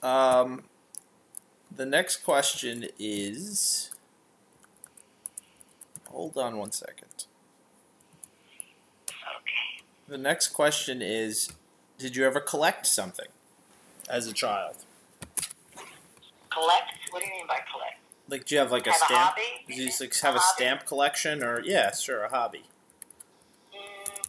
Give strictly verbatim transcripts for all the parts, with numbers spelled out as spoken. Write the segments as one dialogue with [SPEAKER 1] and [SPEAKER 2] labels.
[SPEAKER 1] Um, the next question is... Hold on one second.
[SPEAKER 2] Okay.
[SPEAKER 1] The next question is, did you ever collect something as a child?
[SPEAKER 2] Collect? What do you mean by collect?
[SPEAKER 1] Like, do you have like a
[SPEAKER 2] Have a
[SPEAKER 1] stamp?
[SPEAKER 2] hobby?
[SPEAKER 1] Do you just like
[SPEAKER 2] A
[SPEAKER 1] have a,
[SPEAKER 2] hobby?
[SPEAKER 1] stamp collection, or yeah, sure, a hobby.
[SPEAKER 2] Mm,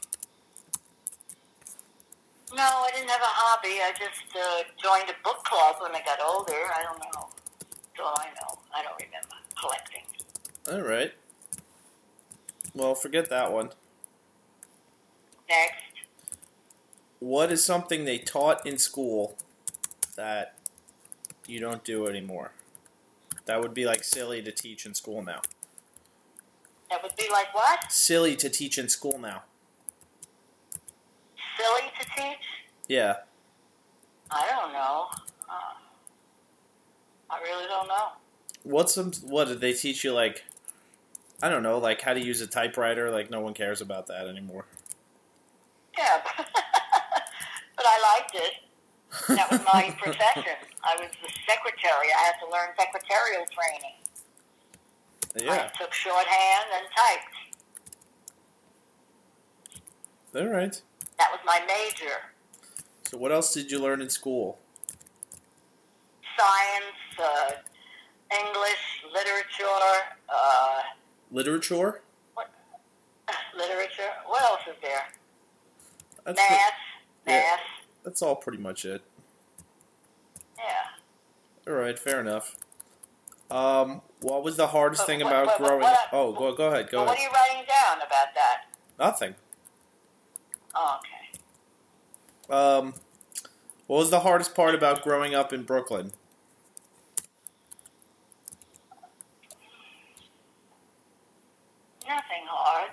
[SPEAKER 2] no, I didn't have a hobby. I just uh, joined a book club when I got older. I don't know. That's all I know. I don't remember collecting.
[SPEAKER 1] All right. Well, forget that one.
[SPEAKER 2] Next.
[SPEAKER 1] What is something they taught in school that you don't do anymore? That would be like silly to teach in school now.
[SPEAKER 2] That would be like what?
[SPEAKER 1] Silly to teach in school now.
[SPEAKER 2] Silly to teach?
[SPEAKER 1] Yeah.
[SPEAKER 2] I don't know. Uh, I really don't know.
[SPEAKER 1] What's some? What did they teach you? Like, I don't know, like how to use a typewriter. Like no one cares about that anymore.
[SPEAKER 2] Yeah, but I liked it. That was my profession. I was the secretary. I had to learn secretarial training.
[SPEAKER 1] Yeah.
[SPEAKER 2] I took shorthand and typed.
[SPEAKER 1] All right.
[SPEAKER 2] That was my major.
[SPEAKER 1] So what else did you learn in school?
[SPEAKER 2] Science, uh, English, literature, uh,
[SPEAKER 1] Literature?
[SPEAKER 2] what? literature. What else is there?
[SPEAKER 1] That's
[SPEAKER 2] Math,
[SPEAKER 1] the, yeah,
[SPEAKER 2] math.
[SPEAKER 1] that's all pretty much it.
[SPEAKER 2] Yeah.
[SPEAKER 1] All right, fair enough. Um, what was the hardest
[SPEAKER 2] But
[SPEAKER 1] thing
[SPEAKER 2] what-
[SPEAKER 1] about
[SPEAKER 2] but- but
[SPEAKER 1] growing
[SPEAKER 2] what
[SPEAKER 1] up?
[SPEAKER 2] I-
[SPEAKER 1] Oh, go, go ahead, go
[SPEAKER 2] But what are
[SPEAKER 1] ahead.
[SPEAKER 2] you writing down about that?
[SPEAKER 1] Nothing.
[SPEAKER 2] Oh, okay.
[SPEAKER 1] Um, what was the hardest part about growing up in Brooklyn?
[SPEAKER 2] Nothing hard.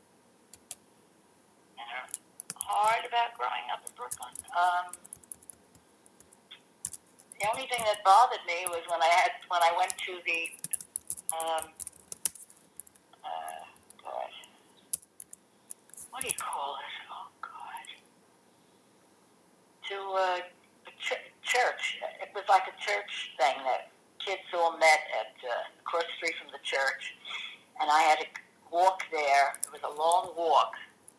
[SPEAKER 2] Nothing hard about growing up in Brooklyn. Um, the only thing that bothered me was when I had when I went to the um, uh, God, what do you call it? Oh God, to uh, a ch- church. It was like a church thing that kids all met at uh, across the street from the church, and I had to walk there. It was a long walk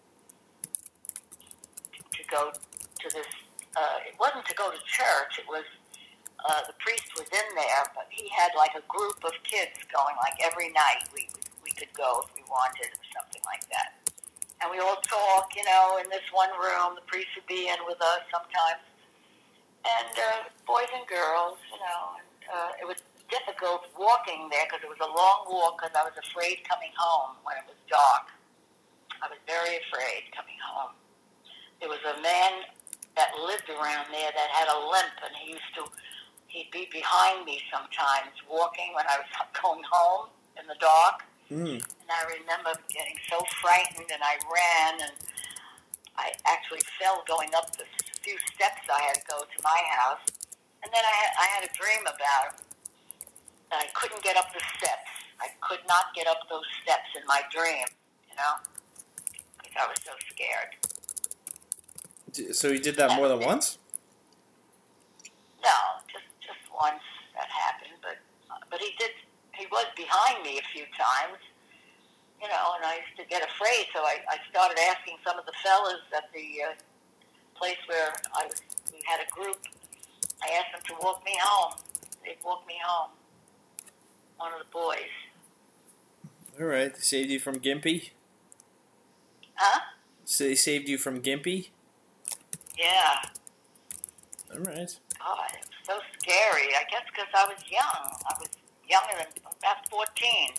[SPEAKER 2] to go to this. Uh, it wasn't to go to church. It was uh, the priest was in there, but he had like a group of kids going. Like every night, we we could go if we wanted, or something like that. And we all talk, you know, in this one room. The priest would be in with us sometimes, and uh, boys and girls, you know. And, uh, it was difficult walking there because it was a long walk because I was afraid coming home when it was dark. I was very afraid coming home. There was a man that lived around there that had a limp, and he used to, he'd be behind me sometimes walking when I was going home in the dark.
[SPEAKER 1] Mm.
[SPEAKER 2] And I remember getting so frightened, and I ran, and I actually fell going up the few steps I had to go to my house. And then I had, I had a dream about him. And I couldn't get up the steps. I could not get up those steps in my dream, you know, because I was so scared.
[SPEAKER 1] So you did that more than once?
[SPEAKER 2] No, just just once that happened, but but he did. He was behind me a few times, you know, and I used to get afraid. So I, I started asking some of the fellas at the uh, place where I was. We had a group. I asked them to walk me home. They'd walk me home. One of the boys.
[SPEAKER 1] All right, they saved you from Gimpy?
[SPEAKER 2] Huh?
[SPEAKER 1] So they saved you from Gimpy?
[SPEAKER 2] Yeah.
[SPEAKER 1] All right.
[SPEAKER 2] God, it was so scary. I guess because I was young. I was younger than about fourteen.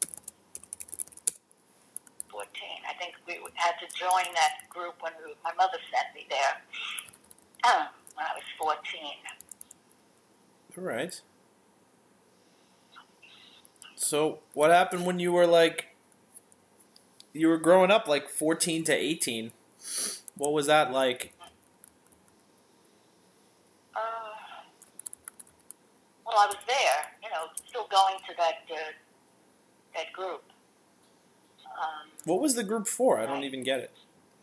[SPEAKER 2] fourteen. I think we had to join that group when we, my mother sent me there when I was fourteen.
[SPEAKER 1] All right. So what happened when you were like, you were growing up like fourteen to eighteen? What was that like?
[SPEAKER 2] Uh, well, I was there, you know, still going to that uh, that group. Um,
[SPEAKER 1] What was the group for? I don't even get it.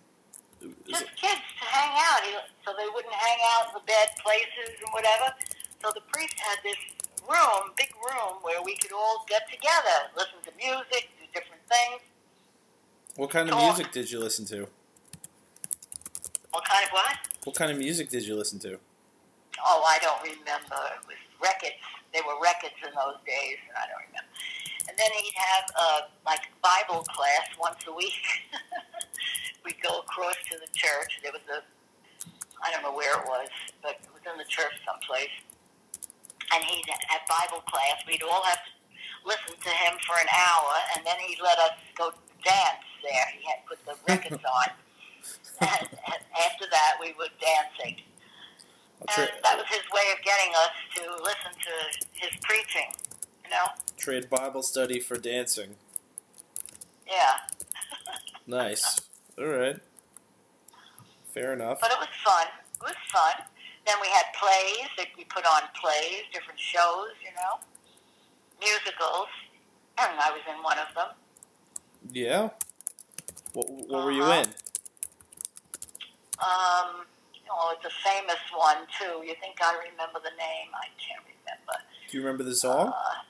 [SPEAKER 1] Is
[SPEAKER 2] just
[SPEAKER 1] it-
[SPEAKER 2] kids to hang out, so they wouldn't hang out in the bad places and whatever. So the priest had this room, big room, where we could all get together, listen to music, do different things.
[SPEAKER 1] What kind of
[SPEAKER 2] Talk.
[SPEAKER 1] music did you listen to?
[SPEAKER 2] What kind of what?
[SPEAKER 1] What kind of music did you listen to?
[SPEAKER 2] Oh, I don't remember. It was records. There were records in those days, and I don't remember. And then he'd have, uh, like, Bible class once a week. We'd go across to the church. There was a, I don't know where it was, but it was in the church someplace. And he'd have Bible class. We'd all have to listen to him for an hour, and then he'd let us go dance there. He had put the records on. And, and after that, we were dancing.
[SPEAKER 1] Tra-
[SPEAKER 2] and that was his way of getting us to listen to his preaching, you know?
[SPEAKER 1] Trade Bible study for dancing.
[SPEAKER 2] Yeah.
[SPEAKER 1] Nice. All right. Fair enough.
[SPEAKER 2] But it was fun. It was fun. Then we had plays. That we put on plays, different shows, you know? Musicals. And I was in one of them.
[SPEAKER 1] Yeah? What, what
[SPEAKER 2] uh-huh.
[SPEAKER 1] were you in?
[SPEAKER 2] Um... Oh, it's a famous one, too. You think I remember the name? I can't remember.
[SPEAKER 1] Do you remember the song?
[SPEAKER 2] Uh,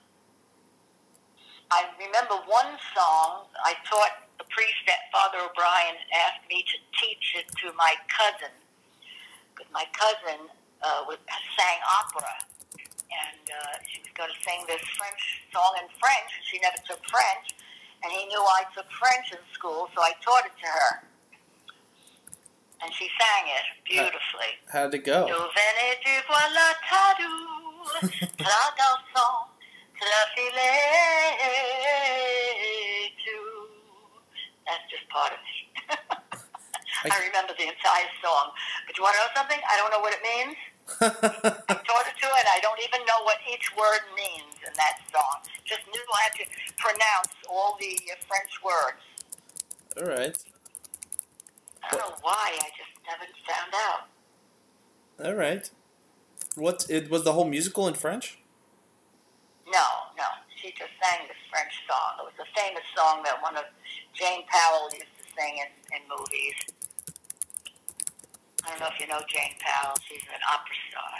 [SPEAKER 2] I remember one song. I taught the priest that Father O'Brien asked me to teach it to my cousin. Because my cousin uh, was, sang opera. And uh, she was going to sing this French song in French. And she never took French. And he knew I took French in school, so I taught it to her. And she sang it beautifully.
[SPEAKER 1] How, how'd it go?
[SPEAKER 2] Tu venais, tu vois la tadou, la garçon, la filet, tu. That's just part of it. I, I remember the entire song. But you want to know something? I don't know what it means. I taught it to her, and I don't even know what each word means in that song. Just knew I had to pronounce all the uh, French words.
[SPEAKER 1] All right.
[SPEAKER 2] I don't know why. I just haven't found out.
[SPEAKER 1] All right. What? It was the whole musical in French?
[SPEAKER 2] No, no. She just sang this French song. It was a famous song that one of Jane Powell used to sing in, in movies. I don't know if you know Jane Powell. She's an opera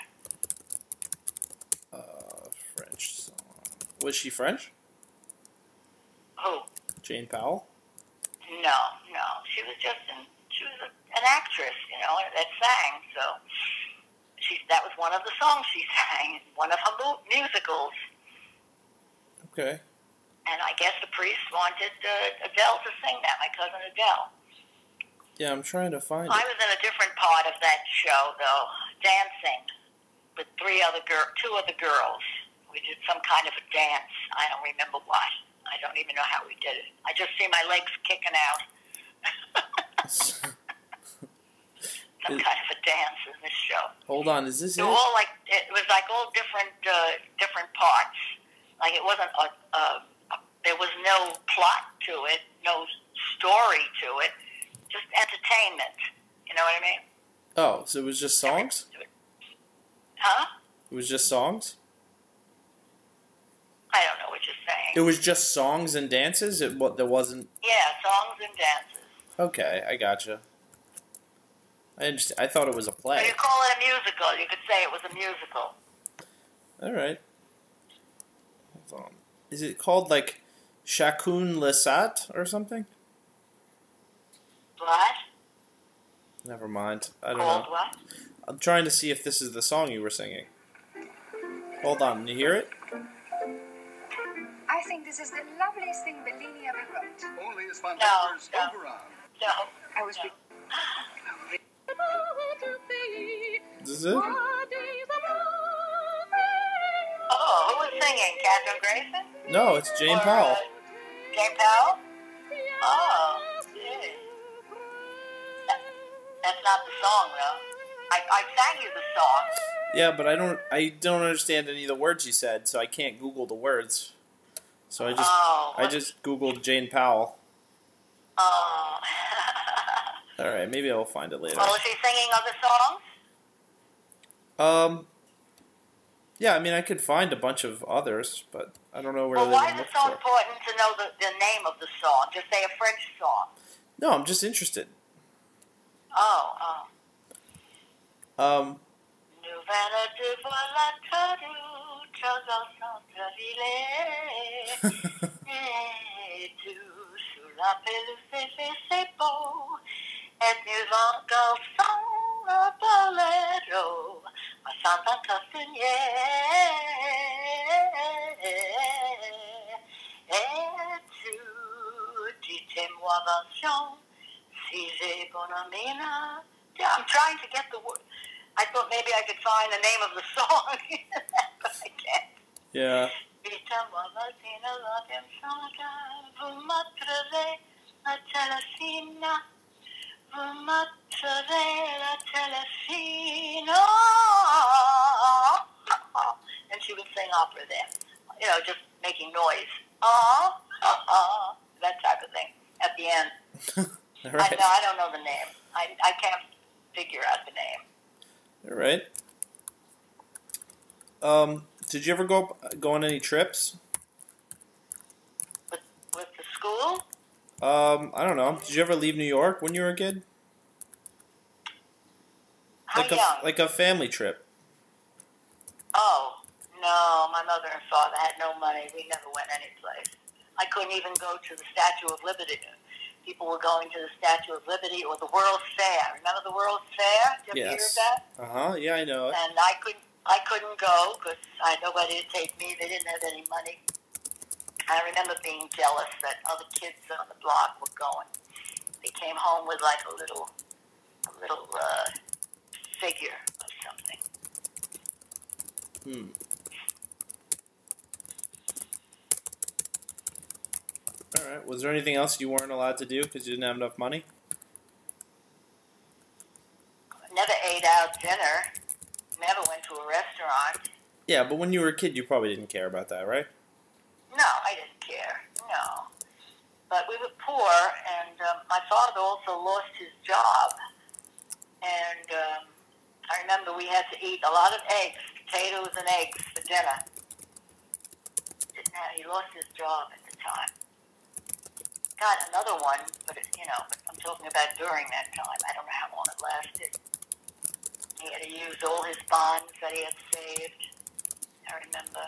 [SPEAKER 2] star.
[SPEAKER 1] Uh, French song. Was she French?
[SPEAKER 2] Who?
[SPEAKER 1] Jane Powell?
[SPEAKER 2] No, no. She was just an, she was a, an actress, you know, that sang. So she that was one of the songs she sang in one of her mu- musicals.
[SPEAKER 1] Okay.
[SPEAKER 2] And I guess the priest wanted uh, Adele to sing that, my cousin Adele.
[SPEAKER 1] Yeah, I'm trying to find
[SPEAKER 2] I
[SPEAKER 1] it.
[SPEAKER 2] was in a different part of that show, though, dancing with three other girl, two other girls. We did some kind of a dance. I don't remember what. I don't even know how we did it. I just see my legs kicking out. Some
[SPEAKER 1] Is,
[SPEAKER 2] kind of a dance in this show.
[SPEAKER 1] hold on, is this
[SPEAKER 2] They
[SPEAKER 1] it?
[SPEAKER 2] were all like it was like all different uh, different parts. Like it wasn't a, a, a there was no plot to it, no story to it, just entertainment. You know what I mean?
[SPEAKER 1] Oh, so it was just songs?
[SPEAKER 2] Huh?
[SPEAKER 1] It was just songs?
[SPEAKER 2] I don't know what you're saying.
[SPEAKER 1] It was just songs and dances? It what there wasn't.
[SPEAKER 2] Yeah, songs and dances.
[SPEAKER 1] Okay, I gotcha. I understand. I thought it was a
[SPEAKER 2] So
[SPEAKER 1] play.
[SPEAKER 2] you call it a musical. You could say it was a musical.
[SPEAKER 1] All right. Hold on. Is it called like Chacun le Sat or something?
[SPEAKER 2] What?
[SPEAKER 1] Never mind. I don't
[SPEAKER 2] Called
[SPEAKER 1] know.
[SPEAKER 2] what?
[SPEAKER 1] I'm trying to see if this is the song you were singing. Hold on. You hear it?
[SPEAKER 3] I think this is the loveliest thing Bellini ever wrote.
[SPEAKER 4] Only as Van
[SPEAKER 2] No,
[SPEAKER 4] Gogh's
[SPEAKER 2] no.
[SPEAKER 4] Oberon.
[SPEAKER 2] No.
[SPEAKER 3] I was.
[SPEAKER 2] No.
[SPEAKER 1] This is it?
[SPEAKER 2] Oh, who was singing? Catherine Grayson?
[SPEAKER 1] No, it's Jane
[SPEAKER 2] Or,
[SPEAKER 1] Powell.
[SPEAKER 2] Uh, Jane Powell? Oh, gee. That, that's not the song, though. I, I sang you the song.
[SPEAKER 1] Yeah, but I don't. I don't understand any of the words you said, so I can't Google the words. So I just,
[SPEAKER 2] Oh,
[SPEAKER 1] I
[SPEAKER 2] what-
[SPEAKER 1] just Googled Jane Powell.
[SPEAKER 2] Oh.
[SPEAKER 1] All right, maybe I'll find it later.
[SPEAKER 2] Well, is she singing other songs?
[SPEAKER 1] Um. Yeah, I mean, I could find a bunch of others, but I don't know where
[SPEAKER 2] Well,
[SPEAKER 1] they
[SPEAKER 2] why
[SPEAKER 1] would
[SPEAKER 2] is
[SPEAKER 1] look
[SPEAKER 2] it so
[SPEAKER 1] for.
[SPEAKER 2] important to know the, the name of the song? Just say a French song.
[SPEAKER 1] No, I'm just interested.
[SPEAKER 2] Oh, oh.
[SPEAKER 1] Um.
[SPEAKER 2] Nouvelle Peine de voir la tadou, trésor sans te filer. Et tout sous la pelouse, c'est c'est beau. Et nu vent garçon, un bolero, un chantant castagnier. Et tu, dis-moi, mention, si j'ai bonne amine. Yeah, I'm trying to get the word. I thought maybe I could find the name of the song, but I can't.
[SPEAKER 1] Yeah.
[SPEAKER 2] Dites-moi, Valtina, la Biensanca, vous m'attrevez la Telefina, vous m'attrevez la Telefina. And she would sing opera there, you know, just making noise. Ah, ah, ah, that type of thing at the end.
[SPEAKER 1] All right.
[SPEAKER 2] I know, I don't know the name. I, I can't figure out the name.
[SPEAKER 1] All right. Um, did you ever go go on any trips?
[SPEAKER 2] With, with the school?
[SPEAKER 1] Um, I don't know. Did you ever leave New York when you were a kid?
[SPEAKER 2] How
[SPEAKER 1] Like
[SPEAKER 2] young?
[SPEAKER 1] a like a family trip.
[SPEAKER 2] Oh, no, my mother and father had no money. We never went anyplace. I couldn't even go to the Statue of Liberty. People were going to the Statue of Liberty or the World's Fair. Remember the World's Fair? Did you ever
[SPEAKER 1] Yes.
[SPEAKER 2] hear of that?
[SPEAKER 1] Uh huh. Yeah, I know it.
[SPEAKER 2] And I couldn't, I couldn't go because I had nobody to take me. They didn't have any money. I remember being jealous that other kids on the block were going. They came home with like a little, a little uh, figure of something.
[SPEAKER 1] Hmm. All right. Was there anything else you weren't allowed to do because you didn't have enough money?
[SPEAKER 2] Never ate out dinner. Never went to a restaurant.
[SPEAKER 1] Yeah, but when you were a kid, you probably didn't care about that, right?
[SPEAKER 2] No, I didn't care. No. But we were poor, and um, my father also lost his job. And um, I remember we had to eat a lot of eggs, potatoes and eggs for dinner. Didn't have, he lost his job at the time. Got another one, but it, you know, I'm talking about during that time. I don't know how long it lasted. He had to use all his bonds that he had saved. I remember.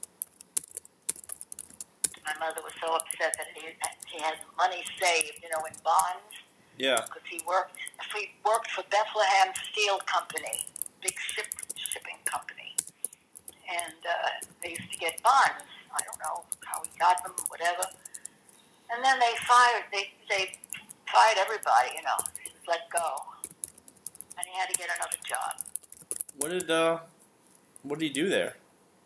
[SPEAKER 2] My mother was so upset that he, he had money saved, you know, in bonds.
[SPEAKER 1] Yeah.
[SPEAKER 2] Because he worked, he worked for Bethlehem Steel Company, big ship, shipping company. And uh, they used to get bonds. I don't know how he got them, whatever. And then they fired, they, they fired everybody, you know. He was let go. And he had to get another job.
[SPEAKER 1] What did uh, what did he do there?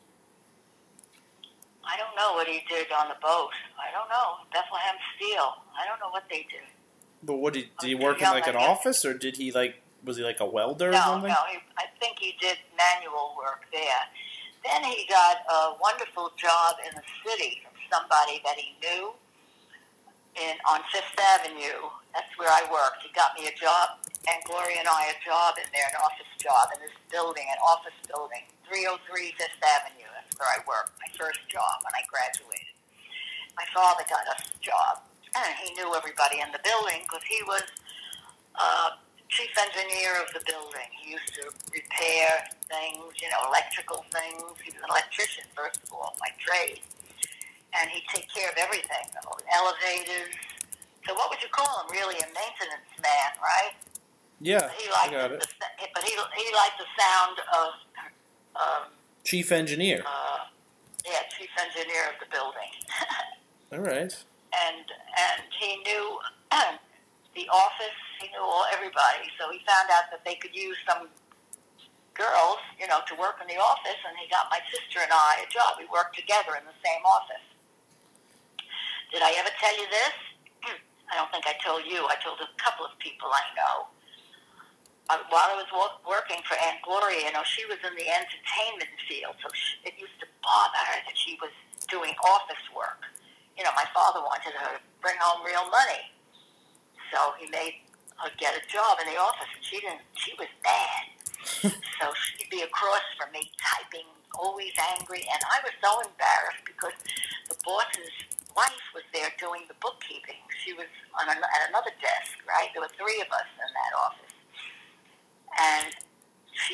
[SPEAKER 2] I don't know what he did on the boat. I don't know. Bethlehem Steel. I don't know what they did.
[SPEAKER 1] But what did did he
[SPEAKER 2] I'm
[SPEAKER 1] work
[SPEAKER 2] too
[SPEAKER 1] in
[SPEAKER 2] young,
[SPEAKER 1] like
[SPEAKER 2] I
[SPEAKER 1] an
[SPEAKER 2] guess.
[SPEAKER 1] office, or did he like was he like a welder or
[SPEAKER 2] No,
[SPEAKER 1] something?
[SPEAKER 2] no. He, I think he did manual work there. Then he got a wonderful job in the city from somebody that he knew in on Fifth Avenue. That's where I worked. He got me a job, and Gloria and I a job in there, an office job in this building, an office building, three oh three Fifth Avenue. That's where I worked, my first job when I graduated. My father got us a job, and he knew everybody in the building because he was uh, chief engineer of the building. He used to repair things, you know, electrical things. He was an electrician, first of all, by trade. And he'd take care of everything, you know, elevators. So what would you call him? Really a maintenance man, right?
[SPEAKER 1] Yeah,
[SPEAKER 2] He
[SPEAKER 1] I
[SPEAKER 2] liked
[SPEAKER 1] got
[SPEAKER 2] the,
[SPEAKER 1] it.
[SPEAKER 2] the, but he he liked the sound of um,
[SPEAKER 1] Chief engineer.
[SPEAKER 2] uh, yeah, chief engineer of the building.
[SPEAKER 1] All right.
[SPEAKER 2] and and he knew the office. He knew all everybody. So he found out that they could use some girls, you know, to work in the office, and he got my sister and I a job. We worked together in the same office. Did I ever tell you this? I don't think I told you. I told a couple of people I know. Uh, while I was wo- working for Aunt Gloria, you know, she was in the entertainment field, so she, it used to bother her that she was doing office work. You know, my father wanted her to bring home real money, so he made her get a job in the office, and she didn't. She was mad, so she'd be across from me typing, always angry, and I was so embarrassed because the boss's wife was there doing the bookkeeping. She was on an, at another desk, right? There were three of us in that office. And she used to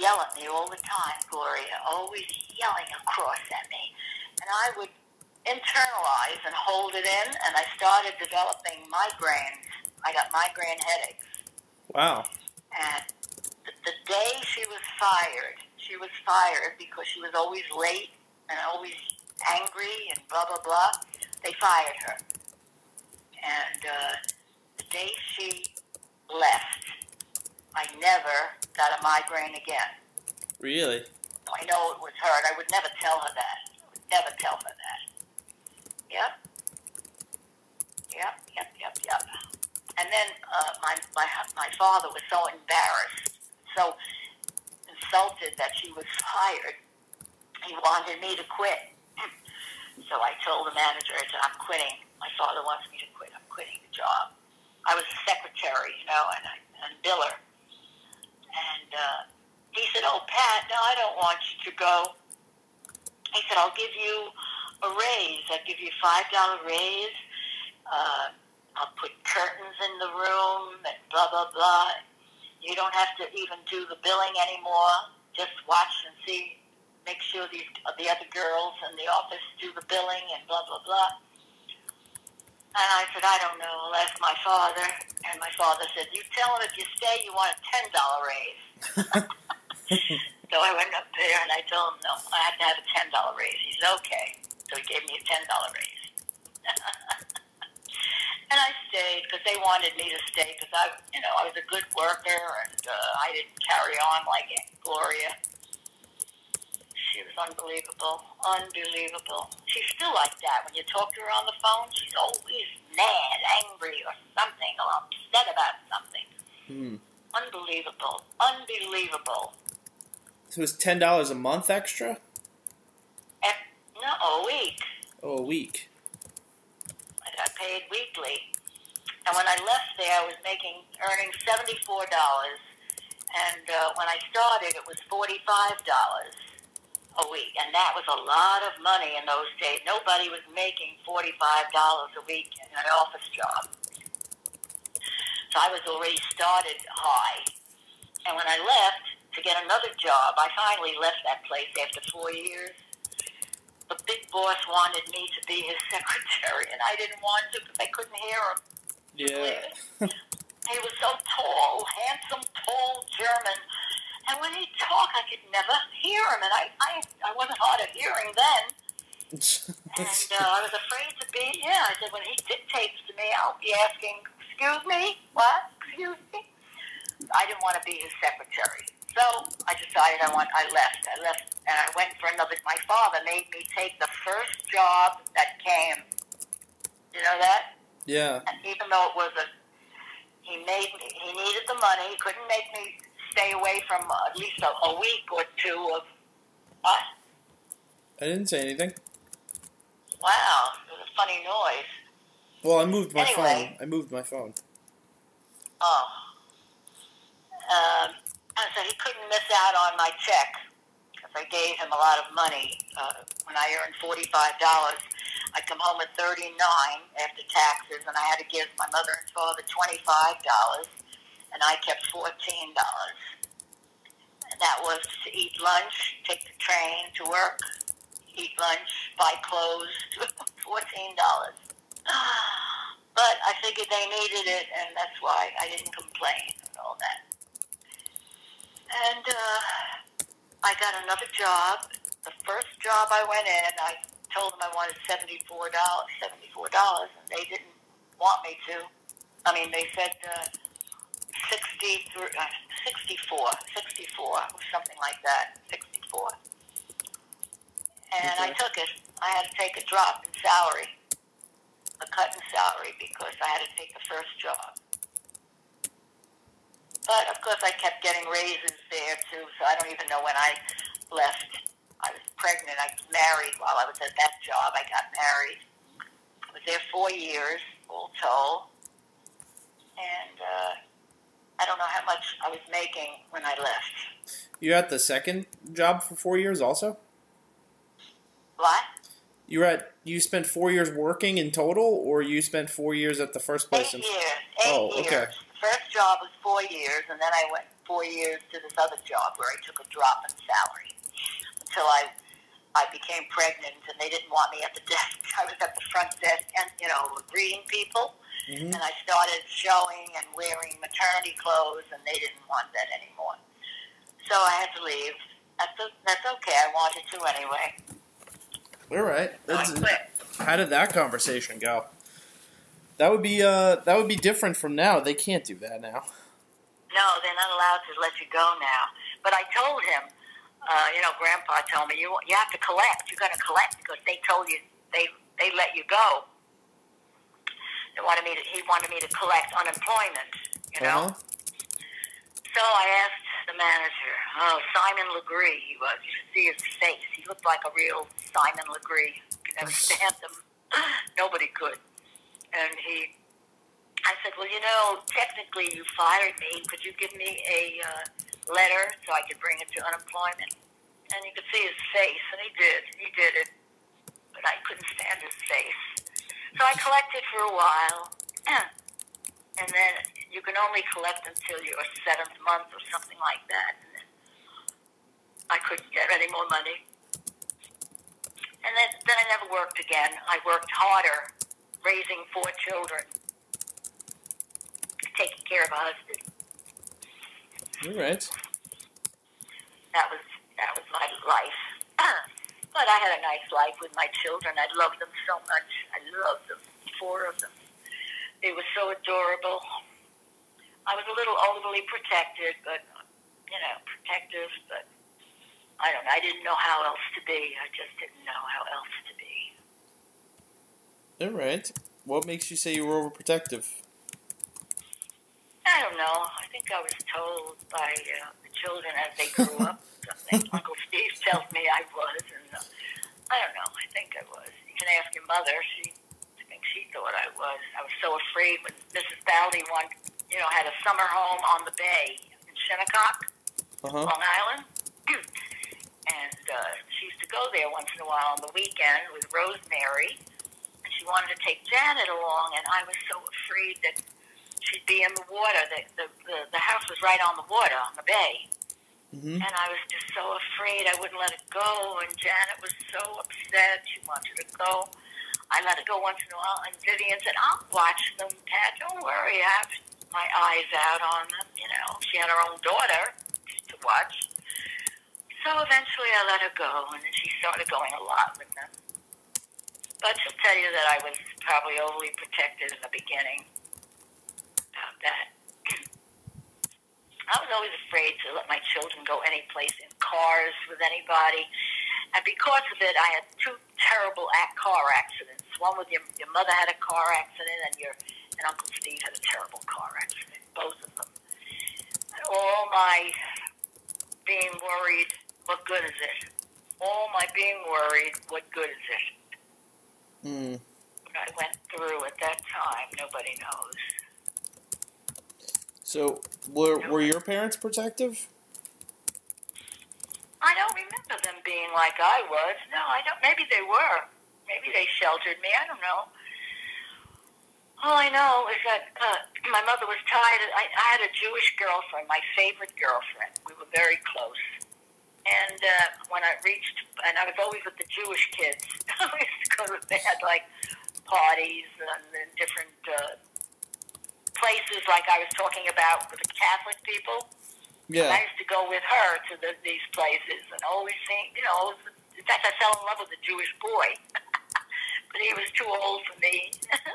[SPEAKER 2] yell at me all the time, Gloria, always yelling across at me. And I would internalize and hold it in, and I started developing migraines. I got migraine headaches.
[SPEAKER 1] Wow.
[SPEAKER 2] And the, the day she was fired, she was fired because she was always late and always angry and blah, blah, blah. They fired her. And uh, the day she left, I never got a migraine again.
[SPEAKER 1] Really?
[SPEAKER 2] I know it was her, and I would never tell her that. I would never tell her that. Yep. Yep, yep, yep, yep. And then uh, my, my my father was so embarrassed, so insulted that she was fired. He wanted me to quit. So I told the manager, I said, I'm quitting. My father wants me to quit. I'm quitting the job. I was a secretary, you know, and, I, and biller. And uh, he said, oh, Pat, no, I don't want you to go. He said, I'll give you a raise. I'll give you a five dollar raise. Uh, I'll put curtains in the room and blah, blah, blah. You don't have to even do the billing anymore. Just watch and see. Make sure these the other girls in the office do the billing and blah, blah, blah. And I said, I don't know. I'll ask my father. And my father said, you tell him if you stay, you want a ten dollar raise. So I went up there and I told him, no, I have to have a ten dollar raise. He said, okay. So he gave me a ten dollar raise. And I stayed because they wanted me to stay because I, you know, I was a good worker and uh, I didn't carry on like Aunt Gloria. She was unbelievable, unbelievable. She's still like that. When you talk to her on the phone, she's always mad, angry, or something, or upset about something.
[SPEAKER 1] Hmm.
[SPEAKER 2] Unbelievable, unbelievable.
[SPEAKER 1] So it was ten dollars a month extra?
[SPEAKER 2] And, no, a week.
[SPEAKER 1] Oh, a week.
[SPEAKER 2] I got paid weekly. And when I left there, I was making, earning seventy-four dollars. And uh, when I started, it was forty-five dollars a week. And that was a lot of money in those days. Nobody was making forty-five dollars a week in an office job. So I was already started high. And when I left to get another job, I finally left that place after four years. The big boss wanted me to be his secretary, and I didn't want to because I couldn't hear him.
[SPEAKER 1] Yeah.
[SPEAKER 2] He was so tall, handsome, tall German. And when he talked, I could never hear him. And I, I, I wasn't hard of hearing then. And uh, I was afraid to be, yeah, I said, when he dictates to me, I'll be asking, excuse me, what? Excuse me? I didn't want to be his secretary. So I decided I want, I left. I left, and I went for another, my father made me take the first job that came. You know that?
[SPEAKER 1] Yeah.
[SPEAKER 2] And even though it was a, he made me, he needed the money, he couldn't make me stay away from at least a, a week or two of, what?
[SPEAKER 1] I didn't say anything.
[SPEAKER 2] Wow, it was a funny noise.
[SPEAKER 1] Well, I moved my
[SPEAKER 2] Anyway.
[SPEAKER 1] phone. I moved my phone.
[SPEAKER 2] Oh. Um, and so he couldn't miss out on my check because I gave him a lot of money. Uh, when I earned forty-five dollars, I come home with thirty-nine after taxes, and I had to give my mother and father twenty-five dollars, and I kept fourteen dollars. And that was to eat lunch, take the train to work, eat lunch, buy clothes, fourteen dollars. But I figured they needed it, and that's why I didn't complain and all that. And uh, I got another job. The first job I went in, I told them I wanted seventy-four dollars, seventy-four dollars, and they didn't want me to. I mean, they said uh, sixty-three, uh, sixty-four, sixty-four, or something like that, sixty-four. And
[SPEAKER 1] Okay.
[SPEAKER 2] I took it. I had to take a drop in salary, a cut in salary, because I had to take the first job. But, of course, I kept getting raises there, too, so I don't even know when I left. I was pregnant. I was married while I was at that job. I got married. I was there four years, all told. And uh, I don't know how much I was making when I left.
[SPEAKER 1] You were at the second job for four years also?
[SPEAKER 2] What?
[SPEAKER 1] You were at, you spent four years working in total, or you spent four years at the first place?
[SPEAKER 2] Eight
[SPEAKER 1] in-
[SPEAKER 2] years. Eight
[SPEAKER 1] Oh,
[SPEAKER 2] years.
[SPEAKER 1] okay.
[SPEAKER 2] The first job was four years, and then I went four years to this other job where I took a drop in salary until I I became pregnant and they didn't want me at the desk. I was at the front desk and, you know, greeting people.
[SPEAKER 1] Mm-hmm.
[SPEAKER 2] And I started showing and wearing maternity clothes and they didn't want that anymore. So I had to leave. That's, that's okay. I wanted to anyway.
[SPEAKER 1] All right.
[SPEAKER 2] So I quit.
[SPEAKER 1] How did that conversation go? That would be uh that would be different from now. They can't do that now.
[SPEAKER 2] No, they're not allowed to let you go now. But I told him, uh, you know, Grandpa told me, you you have to collect. You're going to collect because they told you they they let you go. They wanted me to. He wanted me to collect unemployment. You know.
[SPEAKER 1] Uh-huh.
[SPEAKER 2] So I asked the manager. Oh, Simon Legree. He was. You should see his face. He looked like a real Simon Legree. You could never stand him. Nobody could. And he. I said, well, you know, technically you fired me. Could you give me a uh, letter so I could bring it to unemployment? And you could see his face, and he did. He did it. But I couldn't stand his face. So I collected for a while. And then you can only collect until your seventh month or something like that. And then I couldn't get any more money. And then, then I never worked again. I worked harder raising four children, taking care of a husband.
[SPEAKER 1] All right.
[SPEAKER 2] That was that was my life. But I had a nice life with my children. I loved them so much. I loved them, four of them. They were so adorable. I was a little overly protected, but, you know, protective, but I don't know. I didn't know how else to be. I just didn't know how else to be.
[SPEAKER 1] All right. What makes you say you were overprotective?
[SPEAKER 2] I don't know. I think I was told by uh, the children as they grew up. Something Uncle Steve tells me I was, and uh, I don't know. I think I was. You can ask your mother. She, I think she thought I was. I was so afraid when Missus Baldy one, you know, had a summer home on the bay in Shinnecock,
[SPEAKER 1] Uh-huh.
[SPEAKER 2] Long Island, and uh, she used to go there once in a while on the weekend with Rosemary, and she wanted to take Janet along, and I was so afraid that she'd be in the water. The, the, the, the house was right on the water, on the bay.
[SPEAKER 1] Mm-hmm.
[SPEAKER 2] And I was just so afraid I wouldn't let it go. And Janet was so upset. She wanted to go. I let it go once in a while. And Vivian said, I'll watch them, Pat. Don't worry. I have my eyes out on them. You know, she had her own daughter to watch. So eventually I let her go. And then she started going a lot with them. But she'll tell you that I was probably overly protected in the beginning. About that. I was always afraid to let my children go any place in cars with anybody. And because of it, I had two terrible car accidents. One with your, your mother had a car accident, and your and Uncle Steve had a terrible car accident, both of them. And all my being worried, what good is it? All my being worried, what good is it?
[SPEAKER 1] Mm.
[SPEAKER 2] What I went through at that time, nobody knows.
[SPEAKER 1] So, were were your parents protective?
[SPEAKER 2] I don't remember them being like I was. No, I don't. Maybe they were. Maybe they sheltered me. I don't know. All I know is that uh, my mother was tired. I, I had a Jewish girlfriend, my favorite girlfriend. We were very close. And uh, when I reached, and I was always with the Jewish kids. I used to go to, they had like parties and, and different uh, places like I was talking about with the Catholic people.
[SPEAKER 1] Yeah.
[SPEAKER 2] And I used to go with her to the, these places and always seeing, you know, in fact, I fell in love with a Jewish boy. But he was too old for me.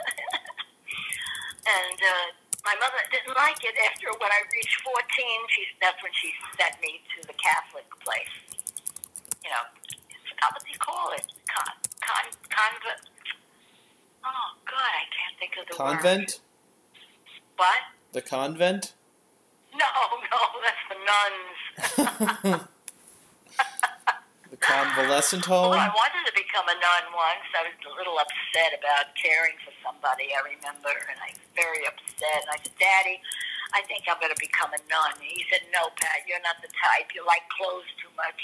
[SPEAKER 2] And uh, my mother didn't like it. After when I reached fourteen, she, that's when she sent me to the Catholic place. You know, how would you call it? Con, con, convent. Oh, God, I can't think of the
[SPEAKER 1] Convent?
[SPEAKER 2] word. What?
[SPEAKER 1] The convent?
[SPEAKER 2] No, no, that's the nuns.
[SPEAKER 1] The convalescent home?
[SPEAKER 2] Well, I wanted to become a nun once. I was a little upset about caring for somebody, I remember, and I was very upset. And I said, Daddy, I think I'm going to become a nun. And he said, no, Pat, you're not the type. You like clothes too much.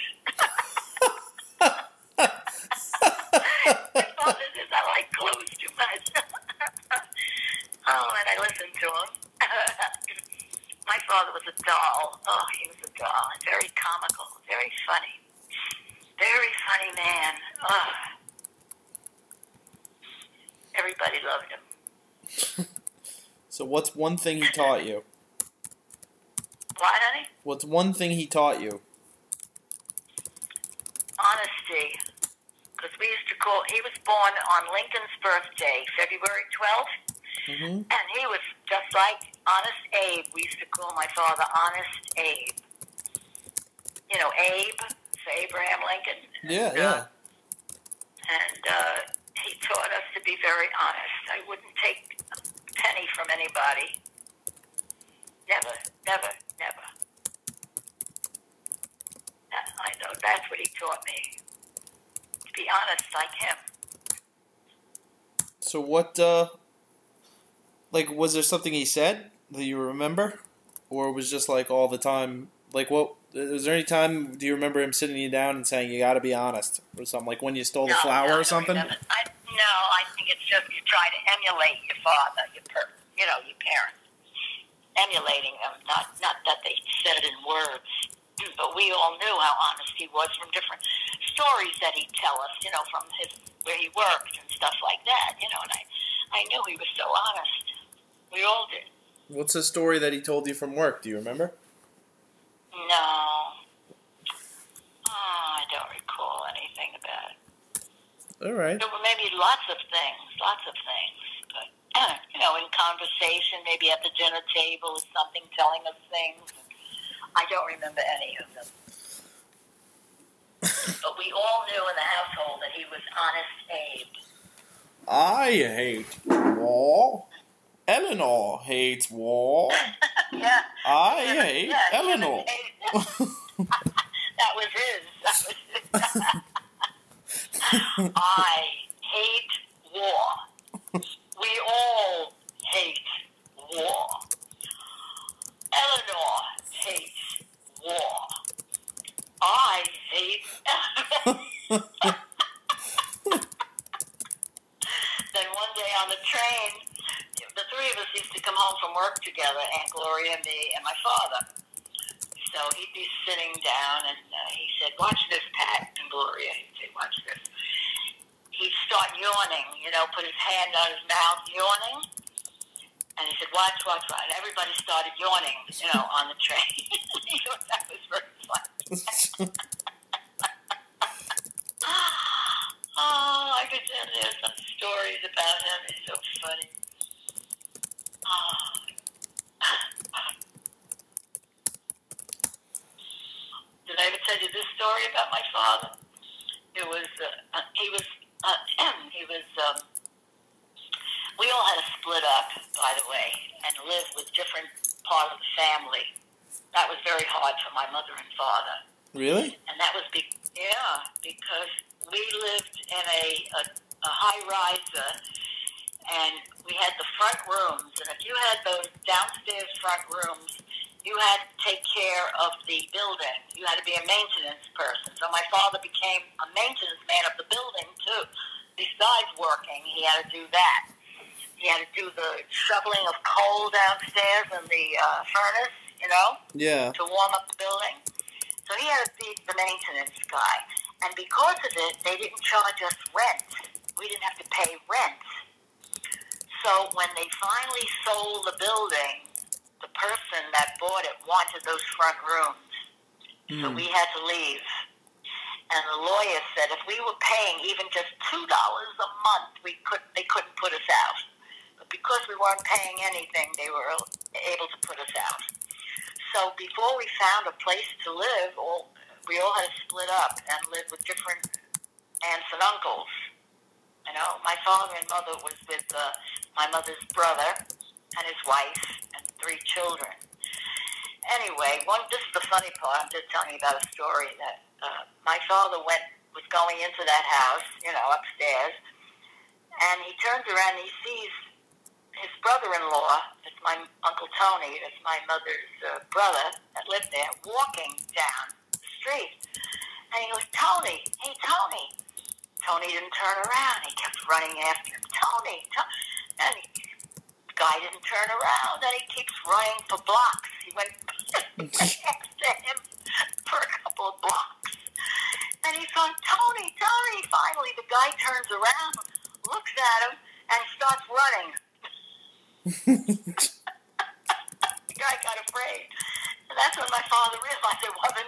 [SPEAKER 2] His father says, I like clothes too much. Oh, and I listened to him. My father was a doll. Oh, he was a doll. Very comical. Very funny. Very funny man. Oh. Everybody loved him.
[SPEAKER 1] So what's one thing he taught you?
[SPEAKER 2] What, honey?
[SPEAKER 1] What's one thing he taught you?
[SPEAKER 2] Honesty. Because we used to call, he was born on Lincoln's birthday, February twelfth.
[SPEAKER 1] Mm-hmm.
[SPEAKER 2] And he was just like Honest Abe. We used to call my father Honest Abe. You know, Abe for Abraham Lincoln.
[SPEAKER 1] Yeah,
[SPEAKER 2] and,
[SPEAKER 1] yeah.
[SPEAKER 2] Uh, and uh, he taught us to be very honest. I wouldn't take a penny from anybody. Never, never, never. That, I know that's what he taught me. To be honest like him.
[SPEAKER 1] So what, uh, like, was there something he said that you remember? Or was just like all the time, like what, was there any time, do you remember him sitting you down and saying, you gotta be honest, or something, like when you stole the
[SPEAKER 2] No,
[SPEAKER 1] flower
[SPEAKER 2] no, I
[SPEAKER 1] or
[SPEAKER 2] don't
[SPEAKER 1] something?
[SPEAKER 2] remember. I, no, I think it's just you try to emulate your father, your per, you know, your parents. Emulating them, not not that they said it in words, but we all knew how honest he was from different stories that he'd tell us, you know, from his where he worked and stuff like that, you know, and I, I knew he was so honest. We all did.
[SPEAKER 1] What's a story that he told you from work? Do you remember?
[SPEAKER 2] No. Oh, I don't recall anything about it.
[SPEAKER 1] All right.
[SPEAKER 2] There were maybe lots of things, lots of things. But, you know, in conversation, maybe at the dinner table or something, telling us things. I don't remember any of them. But we all knew in the household that he was Honest Abe.
[SPEAKER 1] I hate war. Eleanor hates war.
[SPEAKER 2] Yeah.
[SPEAKER 1] I
[SPEAKER 2] Yeah,
[SPEAKER 1] hate
[SPEAKER 2] yeah,
[SPEAKER 1] Eleanor.
[SPEAKER 2] That was his. That was his. I hate war. We all hate war. Eleanor hates war. I hate Eleanor. Then one day on the train, the three of us used to come home from work together, Aunt Gloria, me, and my father. So he'd be sitting down, and uh, he said, "Watch this, Pat." And Gloria, he'd say, "Watch this." He'd start yawning, you know, put his hand on his mouth, yawning. And he said, "Watch, watch, watch." And everybody started yawning, you know, on the train. He thought that was very funny. Oh, I could tell you some stories about him. He's so funny. Oh. Did I ever tell you this story about my father? It was, uh, uh, he was, uh, he was, um, we all had to split up, by the way, and live with different part of the family. That was very hard for my mother and father.
[SPEAKER 1] Really?
[SPEAKER 2] And that was, be- yeah, because we lived in a, a, a high-riser, and we had the front rooms, and if you had those downstairs front rooms, you had to take care of the building. You had to be a maintenance person. So my father became a maintenance man of the building, too. Besides working, he had to do that. He had to do the shoveling of coal downstairs in the uh, furnace, you know,
[SPEAKER 1] Yeah.
[SPEAKER 2] to warm up the building. So he had to be the maintenance guy. And because of it, they didn't charge us rent. We didn't have to pay rent. So when they finally sold the building, the person that bought it wanted those front rooms. Mm. So we had to leave. And the lawyer said if we were paying even just two dollars a month, we could they couldn't put us out. But because we weren't paying anything, they were able to put us out. So before we found a place to live, all, we all had to split up and live with different aunts and uncles. You know, my father and mother was with uh, my mother's brother and his wife and three children. Anyway, one this is the funny part. I'm just telling you about a story that uh, my father went was going into that house, you know, upstairs, and he turns around and he sees his brother-in-law, it's my Uncle Tony, that's my mother's uh, brother that lived there, walking down the street. And he goes, "Tony, hey, Tony." Tony didn't turn around. He kept running after him. "Tony, Tony." And he guy didn't turn around, and he keeps running for blocks. He went after him for a couple of blocks. And he's going, Tony, Tony. Finally, the guy turns around, looks at him, and starts running. The guy got afraid. And that's when my father realized it wasn't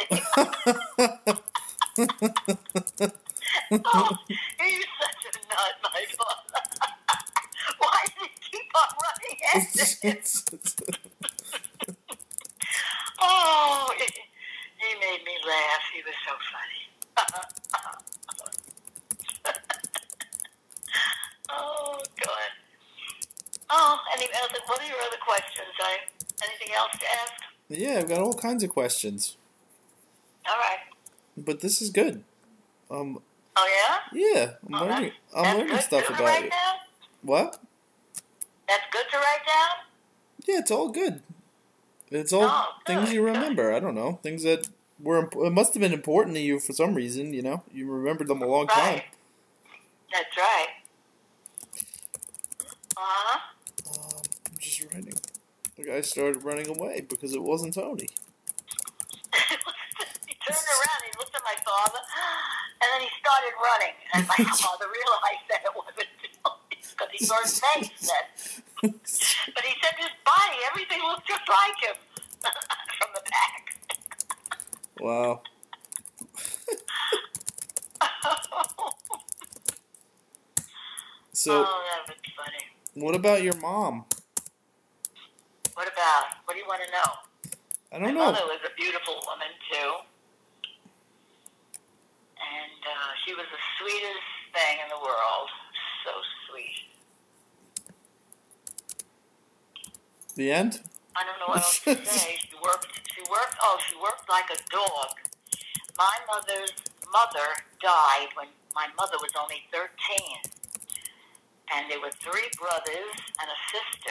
[SPEAKER 2] Tony. Oh, he's such a nut, my father. Why did he keep on running after him? Oh, he, he made me laugh. He was so funny. Oh, God. Oh, any other, what are your other questions? I, anything else to ask?
[SPEAKER 1] Yeah, I've got all kinds of questions.
[SPEAKER 2] All right.
[SPEAKER 1] But this is good. Um.
[SPEAKER 2] Oh, yeah?
[SPEAKER 1] Yeah, I'm
[SPEAKER 2] Oh,
[SPEAKER 1] learning.
[SPEAKER 2] that's,
[SPEAKER 1] I'm
[SPEAKER 2] that's
[SPEAKER 1] learning
[SPEAKER 2] good
[SPEAKER 1] stuff
[SPEAKER 2] too to
[SPEAKER 1] about
[SPEAKER 2] write
[SPEAKER 1] you.
[SPEAKER 2] down?
[SPEAKER 1] What?
[SPEAKER 2] That's good to write down?
[SPEAKER 1] Yeah, it's all good. It's all
[SPEAKER 2] Oh,
[SPEAKER 1] things
[SPEAKER 2] good,
[SPEAKER 1] you
[SPEAKER 2] good.
[SPEAKER 1] remember. I don't know, things that were. Imp- it must have been important to you for some reason. You know, you remembered them a long time.
[SPEAKER 2] Right. That's right. Uh-huh.
[SPEAKER 1] Um, I'm just writing. The guy started running away because it wasn't Tony.
[SPEAKER 2] He turned around, he looked at my father, and then he started running. And my father realized that it wasn't Tony because he saw his face then. But he said his body, everything looked just like him from the back.
[SPEAKER 1] Wow. So,
[SPEAKER 2] oh, that was funny.
[SPEAKER 1] what about your mom?
[SPEAKER 2] What about? What do you want to know?
[SPEAKER 1] I
[SPEAKER 2] My
[SPEAKER 1] don't know.
[SPEAKER 2] mother was a beautiful woman, too. And uh, she was the sweetest thing in the world. So sweet.
[SPEAKER 1] The end?
[SPEAKER 2] I don't know what else to say. She worked, she worked, oh, she worked like a dog. My mother's mother died when my mother was only thirteen. And there were three brothers and a sister.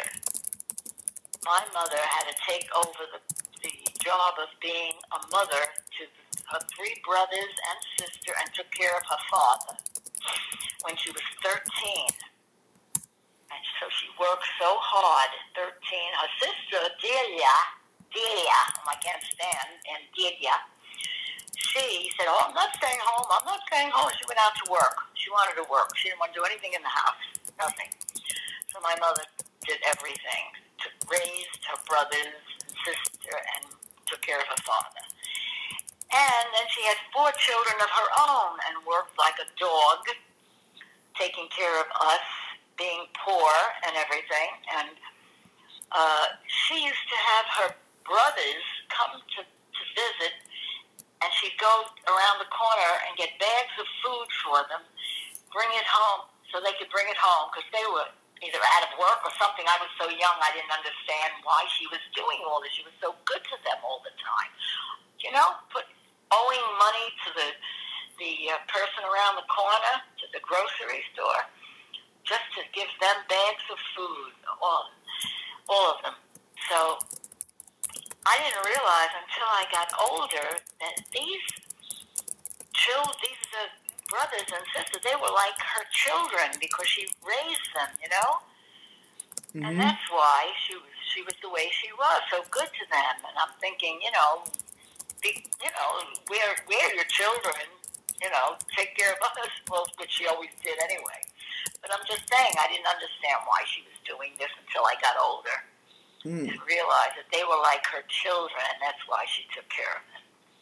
[SPEAKER 2] My mother had to take over the, the job of being a mother to her three brothers and sister and took care of her father when she was thirteen. And so she worked so hard at thirteen. Her sister, Delia, Delia, whom I can't stand, and Delia, she said, oh, I'm not staying home. I'm not staying home. She went out to work. She wanted to work. She didn't want to do anything in the house. Nothing. So my mother did everything. To raised her brothers and sister and took care of her father. And then she had four children of her own and worked like a dog, taking care of us, being poor and everything. And uh, she used to have her brothers come to, to visit, and she'd go around the corner and get bags of food for them, bring it home so they could bring it home because they were either out of work or something. I was so young I didn't understand why she was doing all this. She was so good to them all the time. You know, put owing money to the the uh, person around the corner, to the grocery store, just to give them bags of food, all, all of them. So I didn't realize until I got older that these children, these uh, brothers and sisters, they were like her children because she raised them, you know? Mm-hmm. And that's why she was she was the way she was, so good to them. And I'm thinking, you know, be, you know, we're, we're your children, you know, take care of us, well, which she always did anyway. But I'm just saying, I didn't understand why she was doing this until I got older. Mm. And realized that they were like her children, and that's why she took care of them.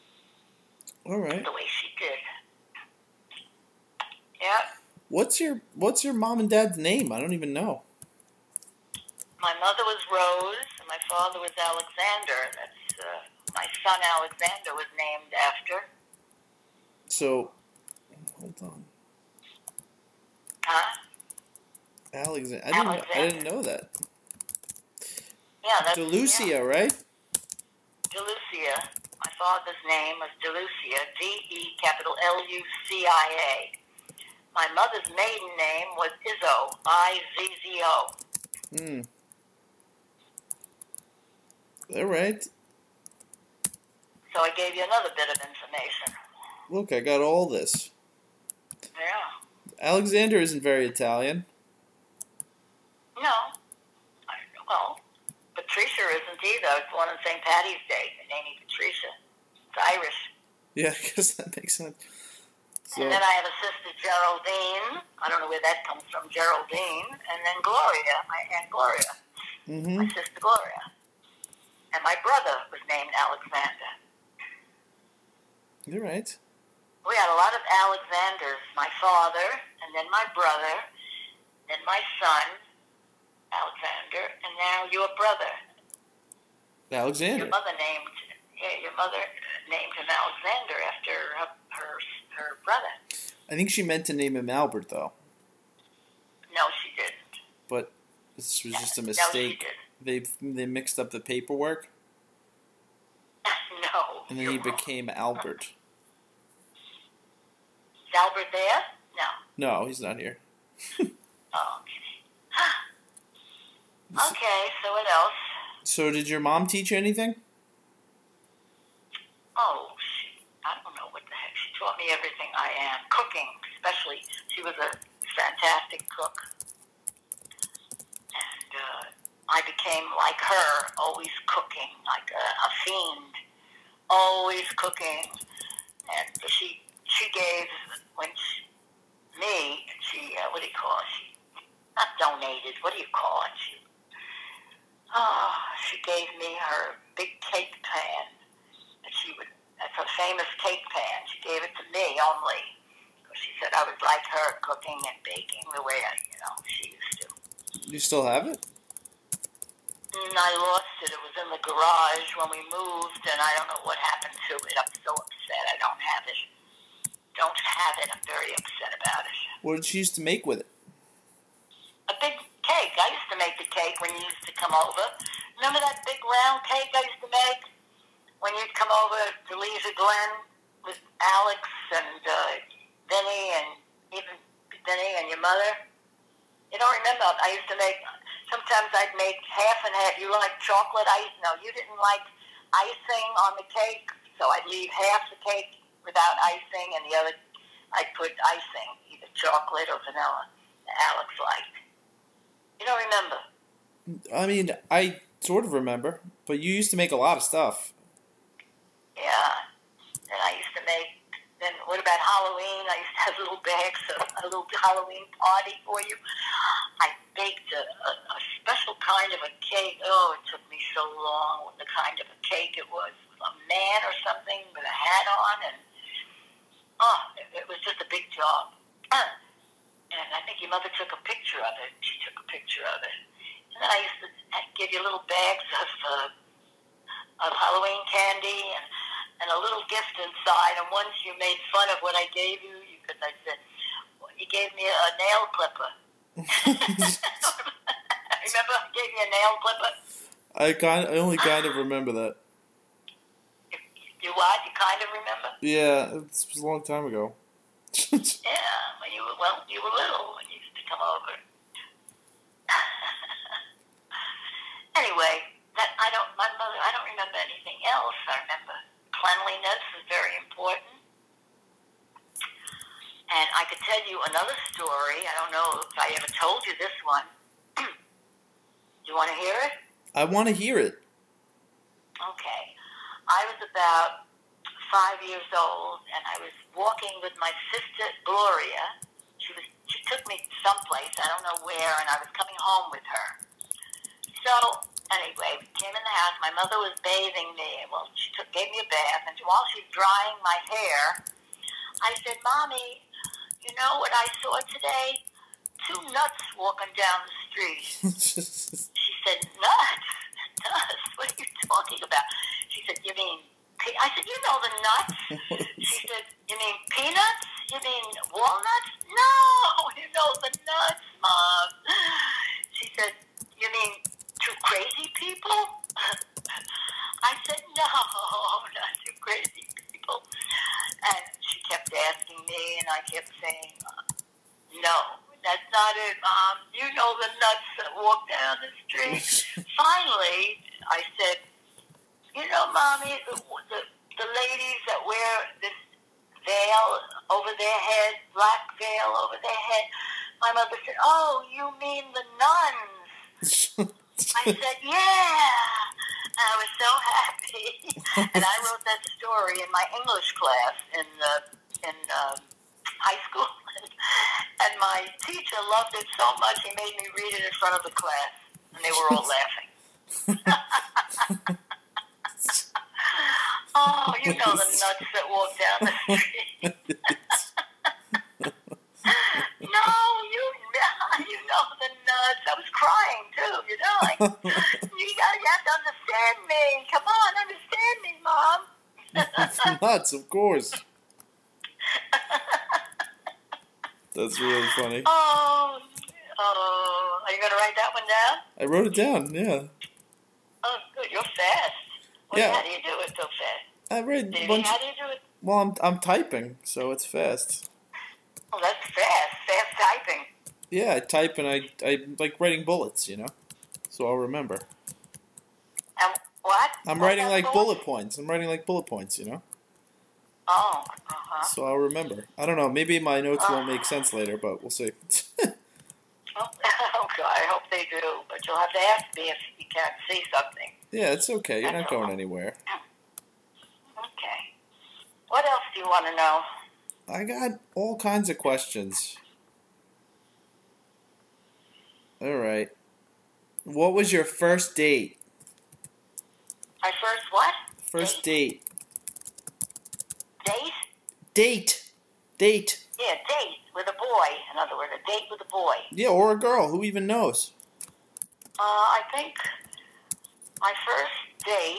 [SPEAKER 1] All right.
[SPEAKER 2] The way she did. Yeah.
[SPEAKER 1] What's your What's your mom and dad's name? I don't even know.
[SPEAKER 2] My mother was Rose, and my father was Alexander. That's uh, my son Alexander was named after.
[SPEAKER 1] So, hold on.
[SPEAKER 2] Huh?
[SPEAKER 1] Alexander. I didn't.
[SPEAKER 2] Alexander.
[SPEAKER 1] I didn't know that.
[SPEAKER 2] Yeah, that's
[SPEAKER 1] DeLucia,
[SPEAKER 2] yeah.
[SPEAKER 1] right?
[SPEAKER 2] DeLucia. My father's name was DeLucia, D E capital L U C I A. My mother's maiden name was Izzo, I Z Z O.
[SPEAKER 1] Hmm. All right.
[SPEAKER 2] So I gave you another bit of information.
[SPEAKER 1] Look, I got all this.
[SPEAKER 2] Yeah.
[SPEAKER 1] Alexander isn't very Italian.
[SPEAKER 2] No. Patricia isn't either. It's born on Saint Patty's Day. Her name is Patricia. It's Irish.
[SPEAKER 1] Yeah, I guess that makes sense. So,
[SPEAKER 2] And then I have a sister, Geraldine. I don't know where that comes from, Geraldine. And then Gloria, my Aunt Gloria,
[SPEAKER 1] mm-hmm.
[SPEAKER 2] my sister Gloria. And my brother was named Alexander.
[SPEAKER 1] You're right.
[SPEAKER 2] We had a lot of Alexanders. My father, and then my brother, then my son, Alexander, and now your brother.
[SPEAKER 1] Alexander.
[SPEAKER 2] Your mother named, yeah, your mother named him Alexander after her, her, her brother.
[SPEAKER 1] I think she meant to name him Albert, though.
[SPEAKER 2] No, she didn't.
[SPEAKER 1] But this was just a
[SPEAKER 2] No,
[SPEAKER 1] mistake.
[SPEAKER 2] she
[SPEAKER 1] They they mixed up the paperwork,
[SPEAKER 2] No.
[SPEAKER 1] and then he became Albert.
[SPEAKER 2] Is Albert there? No.
[SPEAKER 1] No, he's not here.
[SPEAKER 2] Oh, okay. Okay, so what else?
[SPEAKER 1] So did your mom teach you anything?
[SPEAKER 2] Oh, she, I don't know what the heck. She taught me everything I am. Cooking, especially. She was a fantastic cook. And uh, I became like her, always cooking, like a, a fiend. Always cooking. And she she gave, when she, me, she, uh, what do you call it? She, not donated, what do you call it? She, oh, she gave me her big cake pan. And she would, that's her famous cake pan. She gave it to me only. Because she said I was like her, cooking and baking the way I, you know, she used to.
[SPEAKER 1] You still have it?
[SPEAKER 2] And I lost it. It was in the garage when we moved, and I don't know what happened to it. I'm so upset I don't have it. Don't have it. I'm very upset about it.
[SPEAKER 1] What did she used to make with it?
[SPEAKER 2] A big cake. I used to make the cake when you used to come over. Remember that big round cake I used to make? When you'd come over to Leisure Glen with Alex and uh, Vinny and even Vinny and your mother? You don't remember? I used to make, sometimes I'd make half and half. You like chocolate ice? No, you didn't like icing on the cake, so I'd leave half the cake without icing and the other I'd put icing, either chocolate or vanilla. Alex liked. You don't remember?
[SPEAKER 1] I mean, I sort of remember, but you used to make a lot of stuff.
[SPEAKER 2] Yeah. And I used to make, then what about Halloween? I used to have little bags of a little Halloween party for you. I baked a, a, a special kind of a cake. Oh, it took me so long, the kind of a cake it was. A man or something with a hat on, and oh, it, it was just a big job. And I think your mother took a picture of it. She took a picture of it. And then I used to give you little bags of uh, of Halloween candy and, and a little gift inside. And once you made fun of what I gave you, because I said, well, you gave me a nail clipper. Remember I gave you a nail clipper?
[SPEAKER 1] I kind, I only kind of remember that.
[SPEAKER 2] You, you what? You kind of remember?
[SPEAKER 1] Yeah, it was a long time ago.
[SPEAKER 2] Yeah, when you were, well, you were little when you used to come over. Anyway, that I don't, my mother, I don't remember anything else. I remember cleanliness is very important. And I could tell you another story. I don't know if I ever told you this one. Do you want to hear it?
[SPEAKER 1] I want to hear it.
[SPEAKER 2] Okay. I was about five years old, and I was walking with my sister Gloria. She was she took me someplace, I don't know where, and I was coming home with her. So anyway, we came in the house. My mother was bathing me. Well, she took gave me a bath, and while she was drying my hair, I said, "Mommy, you know what I saw today? Two nuts walking down the street." She said, "Nuts? Nuts? What are you talking about?" She said, "You mean?" I said, "You know the nuts." She said, "You mean peanuts? You mean walnuts?" "No, you know the nuts, Mom." She said, "You mean two crazy people?" I said, "No, not two crazy people." And she kept asking me, and I kept saying, "No, that's not it, Mom. You know the nuts that walk down the street." Finally, I said, "You know, Mommy, the, the, the ladies that wear this veil over their head, black veil over their head." My mother said, "Oh, you mean the nuns." I said, yeah. And I was so happy. And I wrote that story in my English class in uh, in um, high school. And my teacher loved it so much, he made me read it in front of the class. And they were all laughing. Oh, you know the nuts that walk down the street. No, you you know the nuts. I was crying too, you know, like you got you have to understand me. Come on, understand me, Mom.
[SPEAKER 1] Nuts, of course. That's really funny.
[SPEAKER 2] Oh, oh, are you gonna write that one down?
[SPEAKER 1] I wrote it down. Yeah.
[SPEAKER 2] Oh, good. You're fast. Well,
[SPEAKER 1] Yeah.
[SPEAKER 2] How do you do it so fast?
[SPEAKER 1] I read a
[SPEAKER 2] Did
[SPEAKER 1] bunch.
[SPEAKER 2] How do you do it?
[SPEAKER 1] Well, I'm I'm typing, so it's fast.
[SPEAKER 2] Oh, that's fast. Fast typing.
[SPEAKER 1] Yeah, I type and I I like writing bullets, you know, so I'll remember.
[SPEAKER 2] And what?
[SPEAKER 1] I'm
[SPEAKER 2] What
[SPEAKER 1] writing
[SPEAKER 2] that
[SPEAKER 1] like
[SPEAKER 2] for?
[SPEAKER 1] bullet points. I'm writing like bullet points, you know,
[SPEAKER 2] Oh, uh-huh.
[SPEAKER 1] so I'll remember. I don't know. Maybe my notes won't make sense later, but we'll see.
[SPEAKER 2] Oh, okay, I hope they do, but you'll have to ask me if you can't see something.
[SPEAKER 1] Yeah, it's okay. You're not
[SPEAKER 2] That's
[SPEAKER 1] going
[SPEAKER 2] all.
[SPEAKER 1] anywhere.
[SPEAKER 2] Okay. What else do you want to know?
[SPEAKER 1] I got all kinds of questions. All right. What was your first date?
[SPEAKER 2] My first what?
[SPEAKER 1] First date.
[SPEAKER 2] Date?
[SPEAKER 1] Date. Date.
[SPEAKER 2] Yeah, date with a boy. In other words, a date with a boy.
[SPEAKER 1] Yeah, or a girl. Who even knows?
[SPEAKER 2] Uh, I think my first date,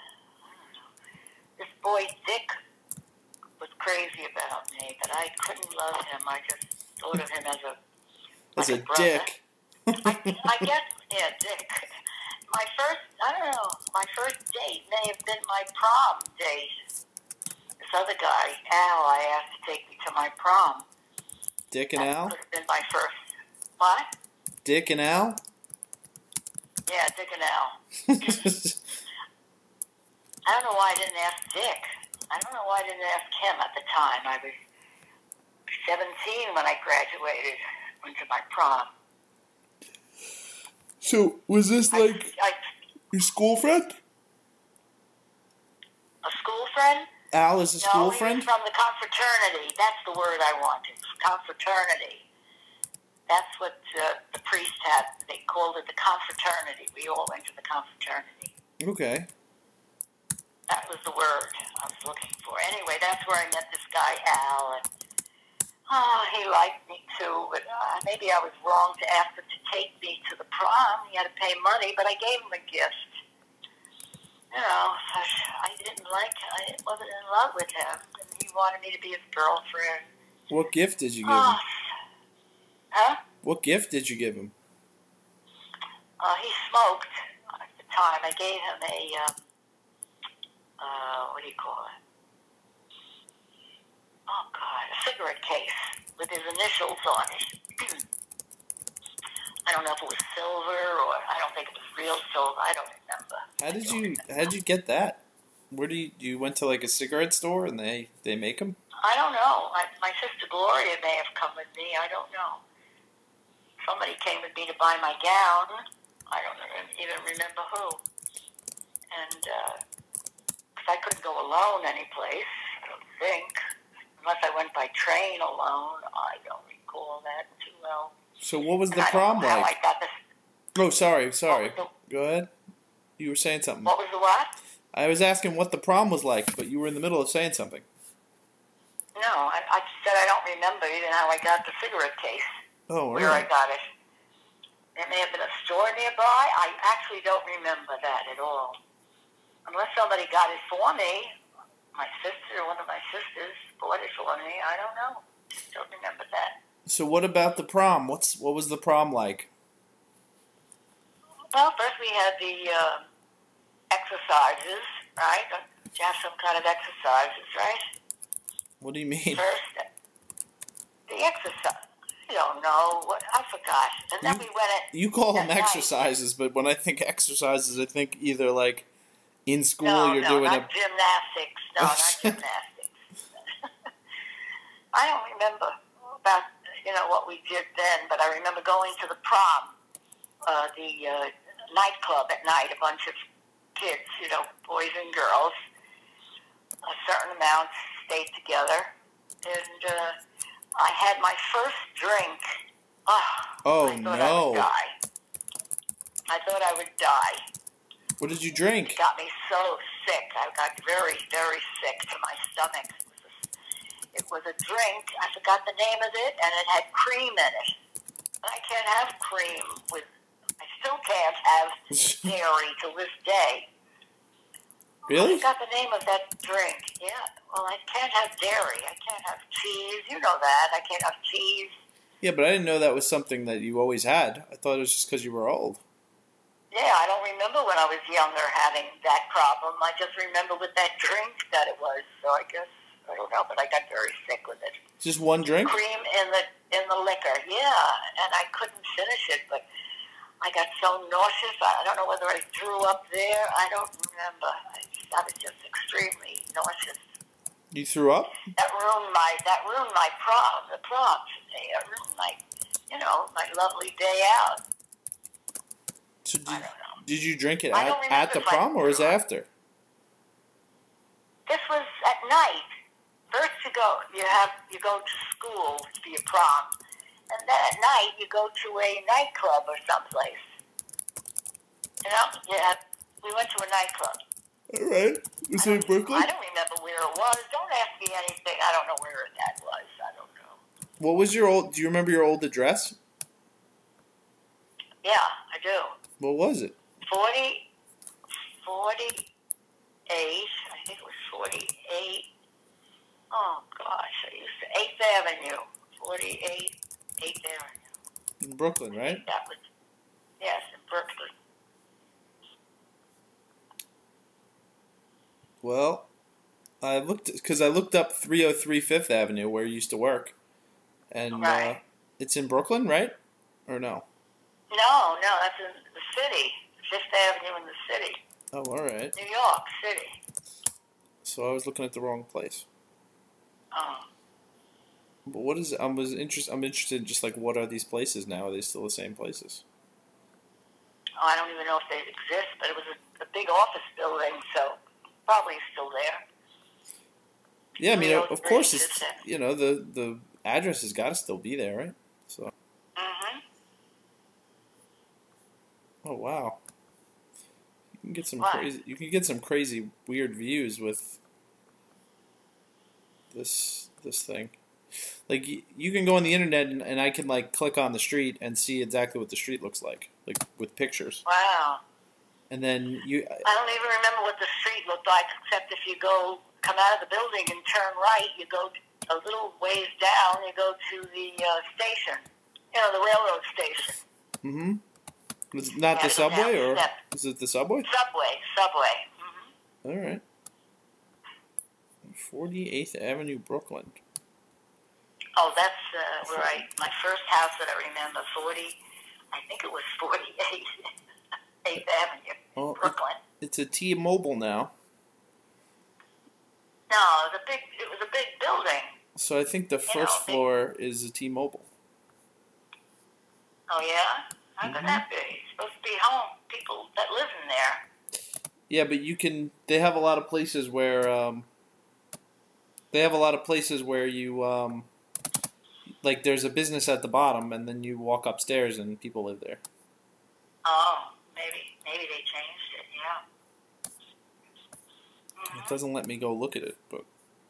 [SPEAKER 2] this boy Dick was crazy about me, but I couldn't love him. I just thought of him as a
[SPEAKER 1] As
[SPEAKER 2] like
[SPEAKER 1] a
[SPEAKER 2] brother.
[SPEAKER 1] dick.
[SPEAKER 2] I, I guess, yeah, Dick. My first, I don't know, my first date may have been my prom date. This other guy, Al, I asked to take me to my prom.
[SPEAKER 1] Dick and
[SPEAKER 2] That
[SPEAKER 1] Al?
[SPEAKER 2] could have been my first. What?
[SPEAKER 1] Dick and Al?
[SPEAKER 2] Yeah, Dick and Al. I don't know why I didn't ask Dick. I don't know why I didn't ask him at the time. I was seventeen when I graduated, went to my prom.
[SPEAKER 1] So, was this
[SPEAKER 2] I,
[SPEAKER 1] like
[SPEAKER 2] I,
[SPEAKER 1] your school friend?
[SPEAKER 2] a school friend?
[SPEAKER 1] Al is a
[SPEAKER 2] No,
[SPEAKER 1] school
[SPEAKER 2] he
[SPEAKER 1] friend?
[SPEAKER 2] was from the confraternity. That's the word I wanted. Confraternity. That's what uh, the priest had. They called it the confraternity. We all went to the confraternity.
[SPEAKER 1] Okay.
[SPEAKER 2] That was the word I was looking for. Anyway, that's where I met this guy, Al, and oh, he liked me too, but uh, maybe I was wrong to ask him to take me to the prom. He had to pay money, but I gave him a gift. You know, I didn't like, I wasn't in love with him, and he wanted me to be his girlfriend.
[SPEAKER 1] What gift did you give
[SPEAKER 2] Oh.
[SPEAKER 1] him?
[SPEAKER 2] Huh?
[SPEAKER 1] What gift did you give him?
[SPEAKER 2] Uh, he smoked at the time. I gave him a, um, uh, what do you call it? Oh, God, a cigarette case with his initials on it. I don't know if it was silver or I don't think it was real silver. I don't remember.
[SPEAKER 1] How did you how did you get that? Where do you you went to like a cigarette store and they they make them?
[SPEAKER 2] I don't know. I, my sister Gloria may have come with me. I don't know. Somebody came with me to buy my gown. I don't even remember who. And because uh, I couldn't go alone anyplace, I don't think, unless I went by train alone. I don't recall that too well.
[SPEAKER 1] So what was the
[SPEAKER 2] And I don't
[SPEAKER 1] prom
[SPEAKER 2] know how
[SPEAKER 1] like?
[SPEAKER 2] I got this.
[SPEAKER 1] Oh, sorry, sorry.
[SPEAKER 2] What was the,
[SPEAKER 1] Go ahead. You were saying something.
[SPEAKER 2] what was the what?
[SPEAKER 1] I was asking what the prom was like, but you were in the middle of saying something.
[SPEAKER 2] No, I, I said I don't remember even how I got the cigarette case.
[SPEAKER 1] Oh, all
[SPEAKER 2] Where I
[SPEAKER 1] right.
[SPEAKER 2] got it. It may have been a store nearby. I actually don't remember that at all. Unless somebody got it for me. My sister, one of my sisters, bought it for me. I don't know. Just don't remember that.
[SPEAKER 1] So what about the prom? What's what was the prom like?
[SPEAKER 2] Well, first we had the uh, exercises, right? You have some kind of exercises, right?
[SPEAKER 1] What do you mean?
[SPEAKER 2] First, the exercise. I don't know. What I forgot. And then
[SPEAKER 1] You-
[SPEAKER 2] we went at...
[SPEAKER 1] You call them
[SPEAKER 2] that night.
[SPEAKER 1] exercises, but when I think exercises, I think either like in school
[SPEAKER 2] No,
[SPEAKER 1] you're
[SPEAKER 2] no,
[SPEAKER 1] doing
[SPEAKER 2] not
[SPEAKER 1] a
[SPEAKER 2] gymnastics. No, not gymnastics. I don't remember about, you know, what we did then, but I remember going to the prom. Uh, the uh, nightclub at night, a bunch of kids, you know, boys and girls. A certain amount stayed together. And uh, I had my first drink. Oh,
[SPEAKER 1] Oh,
[SPEAKER 2] I thought I
[SPEAKER 1] no.
[SPEAKER 2] would die. I thought I would die.
[SPEAKER 1] What did you drink?
[SPEAKER 2] It got me so sick. I got very, very sick to my stomach. It was a drink. I forgot the name of it, and it had cream in it. I can't have cream with. I still can't have dairy to this day.
[SPEAKER 1] Really?
[SPEAKER 2] I forgot the name of that drink. Yeah. Well, I can't have dairy. I can't have cheese. You know that. I can't have cheese.
[SPEAKER 1] Yeah, but I didn't know that was something that you always had. I thought it was just because you were old.
[SPEAKER 2] Yeah, I don't remember when I was younger having that problem. I just remember with that drink that it was. So I guess. I don't know, but I got very sick with it.
[SPEAKER 1] Just one drink?
[SPEAKER 2] Cream in the in the liquor, yeah, and I couldn't finish it, but I got so nauseous. I don't know whether I threw up there. I don't remember. I, I was just extremely nauseous.
[SPEAKER 1] You threw up?
[SPEAKER 2] That ruined my that ruined my prom. The prom today. It ruined my, you know, my lovely day out.
[SPEAKER 1] So did,
[SPEAKER 2] I don't know.
[SPEAKER 1] Did you drink it
[SPEAKER 2] I
[SPEAKER 1] at,
[SPEAKER 2] don't
[SPEAKER 1] at
[SPEAKER 2] remember
[SPEAKER 1] the
[SPEAKER 2] if I
[SPEAKER 1] prom or was it
[SPEAKER 2] threw up.
[SPEAKER 1] after?
[SPEAKER 2] This was at night. First you go, you have you go to school for your prom, and then at night you go to a nightclub or someplace. You know, yeah, we went to a nightclub.
[SPEAKER 1] All right. Was it in Brooklyn?
[SPEAKER 2] I don't remember where it was. Don't ask me anything. I don't know where that was. I don't know.
[SPEAKER 1] What was your old? Do you remember your old address?
[SPEAKER 2] Yeah, I do.
[SPEAKER 1] What was it?
[SPEAKER 2] Forty, forty-eight. I think it was forty-eight. Oh gosh, I used to Eighth Avenue, forty-eight, Eighth Avenue.
[SPEAKER 1] In Brooklyn, right?
[SPEAKER 2] That was yes, in Brooklyn.
[SPEAKER 1] Well, I looked because I looked up three oh three Fifth Avenue where you used to work, and uh,
[SPEAKER 2] Right.
[SPEAKER 1] it's in Brooklyn, right? Or no?
[SPEAKER 2] No, no, that's in the city, Fifth Avenue in the city,
[SPEAKER 1] Oh, all right.
[SPEAKER 2] New York City.
[SPEAKER 1] So I was looking at the wrong place.
[SPEAKER 2] Oh,
[SPEAKER 1] But what is? I was interest. I'm interested. In just like what are these places now? Are they still the same places?
[SPEAKER 2] oh I don't even know if they exist, but it was a, a big office building, so probably still there.
[SPEAKER 1] Yeah, I mean,
[SPEAKER 2] three oh
[SPEAKER 1] of
[SPEAKER 2] three
[SPEAKER 1] course, it's
[SPEAKER 2] Fifth Avenue.
[SPEAKER 1] you know the the address has got to still be there, right? So.
[SPEAKER 2] Mm-hmm.
[SPEAKER 1] Oh wow. You can get some
[SPEAKER 2] What?
[SPEAKER 1] crazy. You can get some crazy weird views with this this thing. Like y- you can go on the internet and, and I can like click on the street and see exactly what the street looks like, like with pictures.
[SPEAKER 2] Wow.
[SPEAKER 1] And then you,
[SPEAKER 2] I don't even remember what the street looked like, except if you go, come out of the building and turn right, you go a little ways down, you go to the uh, station, you know, the railroad station.
[SPEAKER 1] mm-hmm. Was it not
[SPEAKER 2] Yeah,
[SPEAKER 1] the
[SPEAKER 2] go down
[SPEAKER 1] subway
[SPEAKER 2] the
[SPEAKER 1] or
[SPEAKER 2] step.
[SPEAKER 1] is it the subway?
[SPEAKER 2] Subway, subway. Mm-hmm.
[SPEAKER 1] All right. forty-eighth Avenue, Brooklyn.
[SPEAKER 2] Oh, that's uh, where I, my first house that I remember, forty, I think it was forty-eight, eighth Avenue,
[SPEAKER 1] Oh, it,
[SPEAKER 2] Brooklyn.
[SPEAKER 1] it's a T-Mobile now.
[SPEAKER 2] No, it was a big, it was a big building.
[SPEAKER 1] So I think the
[SPEAKER 2] know,
[SPEAKER 1] first
[SPEAKER 2] big-
[SPEAKER 1] floor is a T-Mobile.
[SPEAKER 2] Oh, yeah? How
[SPEAKER 1] Mhm.
[SPEAKER 2] could that be? It's supposed to be home, people that live in there.
[SPEAKER 1] Yeah, but you can. They have a lot of places where. Um, they have a lot of places where you. Um, like, there's a business at the bottom, and then you walk upstairs, and people live there.
[SPEAKER 2] Oh, maybe maybe they changed it, yeah.
[SPEAKER 1] It
[SPEAKER 2] Mhm.
[SPEAKER 1] doesn't let me go look at it, but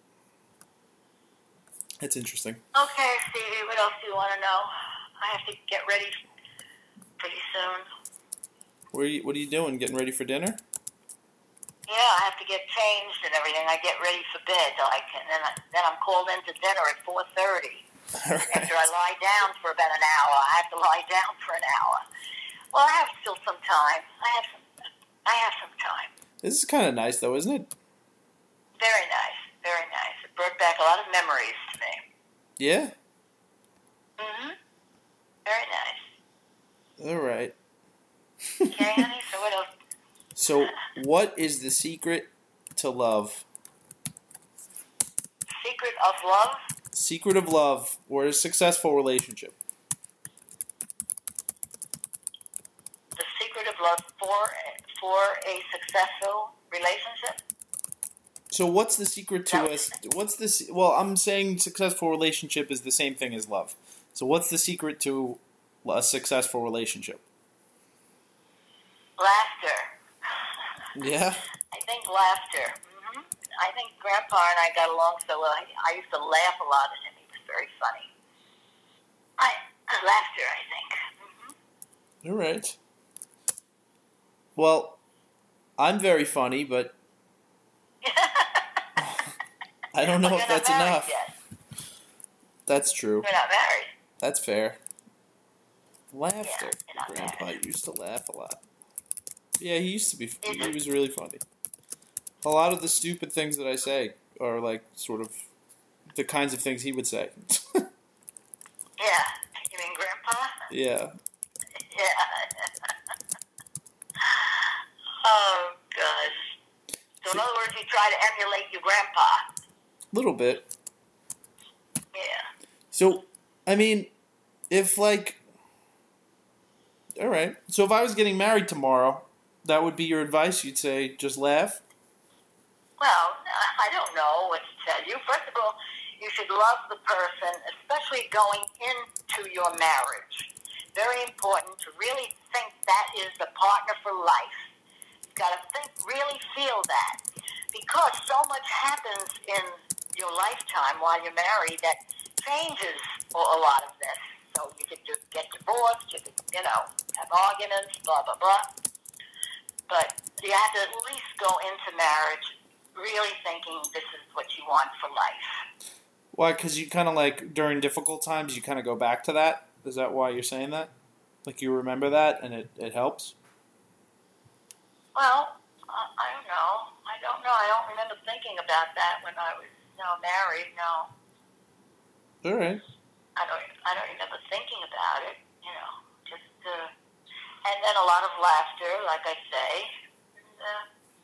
[SPEAKER 1] it's interesting.
[SPEAKER 2] Okay, Stevie, what else do you want to know? I have to get ready pretty soon.
[SPEAKER 1] Where are you, what are you doing? Getting ready for dinner?
[SPEAKER 2] Yeah, I have to get changed and everything. I get ready for bed, like, and then I, then I'm called into dinner at four thirty.
[SPEAKER 1] All right.
[SPEAKER 2] After I lie down for about an hour, I have to lie down for an hour. Well, I have still some time. I have some. I have some time.
[SPEAKER 1] This is kind of nice, though, isn't it?
[SPEAKER 2] Very nice, very nice. It brought back a lot of memories to me.
[SPEAKER 1] Yeah.
[SPEAKER 2] Mhm. Very nice.
[SPEAKER 1] All right.
[SPEAKER 2] Okay, honey. So what else?
[SPEAKER 1] So, what is the secret to love?
[SPEAKER 2] Secret of love?
[SPEAKER 1] Secret of love or a successful relationship?
[SPEAKER 2] The secret of love
[SPEAKER 1] So what's the secret to
[SPEAKER 2] That
[SPEAKER 1] us?
[SPEAKER 2] was-
[SPEAKER 1] What's this? Well, I'm saying successful relationship is the same thing as love. So what's the secret to a successful relationship?
[SPEAKER 2] Laughter.
[SPEAKER 1] Yeah.
[SPEAKER 2] I think laughter. hmm I think Grandpa and I got along so well. I, I used to laugh a lot at him. He was very funny. I uh, laughter, I think. hmm
[SPEAKER 1] All right. Well, I'm very funny, but I don't know
[SPEAKER 2] Well,
[SPEAKER 1] if
[SPEAKER 2] you're not
[SPEAKER 1] that's
[SPEAKER 2] married
[SPEAKER 1] enough.
[SPEAKER 2] yet.
[SPEAKER 1] That's true.
[SPEAKER 2] You're not married.
[SPEAKER 1] That's fair. Laughter.
[SPEAKER 2] Yeah, you're not
[SPEAKER 1] Grandpa
[SPEAKER 2] married.
[SPEAKER 1] used to laugh a lot. Yeah, he used to be.
[SPEAKER 2] Is
[SPEAKER 1] He
[SPEAKER 2] it?
[SPEAKER 1] was really funny. A lot of the stupid things that I say are like sort of the kinds of things he would say.
[SPEAKER 2] Yeah. You mean Grandpa?
[SPEAKER 1] Yeah.
[SPEAKER 2] Yeah. Oh, gosh. So in other words, you try to emulate your grandpa.
[SPEAKER 1] Little bit.
[SPEAKER 2] Yeah.
[SPEAKER 1] So, I mean, if like, all right. So if I was getting married tomorrow, that would be your advice. You'd say just laugh.
[SPEAKER 2] Well, I I don't know what to tell you. First of all, you should love the person, especially going into your marriage. Very important to really think that is the partner for life. You've got to think, really feel that. Because so much happens in your lifetime while you're married that changes a a lot of this. So you could just get divorced, you could, you know, have arguments, blah, blah, blah. But you have to at least go into marriage really thinking this is what you want for life.
[SPEAKER 1] Why? Because you kind of like during difficult times, you kind of go back to that. Is that why you're saying that? Like you remember that, and it, it helps.
[SPEAKER 2] Well, uh, I don't know. I don't know. I don't remember thinking about that when I was, you know, married. No,
[SPEAKER 1] All right.
[SPEAKER 2] I don't. I don't remember thinking about it. You know, just uh, and then a lot of laughter, like I say. And, uh,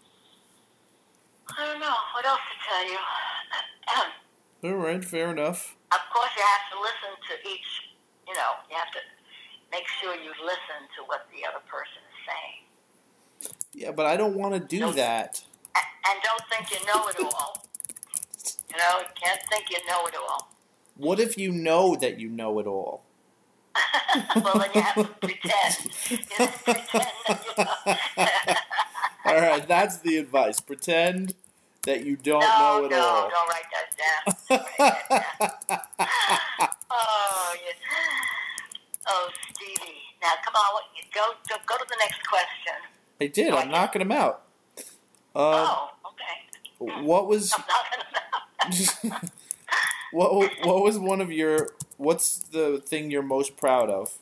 [SPEAKER 2] I don't know what else to tell you.
[SPEAKER 1] All right. Fair enough.
[SPEAKER 2] Of course, you have to listen to each. You know, you have to make sure you listen to what the other person is saying.
[SPEAKER 1] Yeah, but I don't want to do
[SPEAKER 2] Don't-
[SPEAKER 1] that.
[SPEAKER 2] A- And don't think you know it all. You know, you can't think you know it all.
[SPEAKER 1] What if you know that you know it all?
[SPEAKER 2] Well, then you have to pretend. You have to pretend that you know.
[SPEAKER 1] All right, that's the advice. Pretend that you don't
[SPEAKER 2] no,
[SPEAKER 1] know it
[SPEAKER 2] no,
[SPEAKER 1] all.
[SPEAKER 2] don't write that down. Don't write that down. Oh, yeah. Oh, Stevie. Now, come on. what- Go, go, go to the next question.
[SPEAKER 1] I did. I'm knocking them out. Uh,
[SPEAKER 2] oh, okay.
[SPEAKER 1] what was
[SPEAKER 2] I'm not going to
[SPEAKER 1] what what was one of your what's the thing you're most proud of?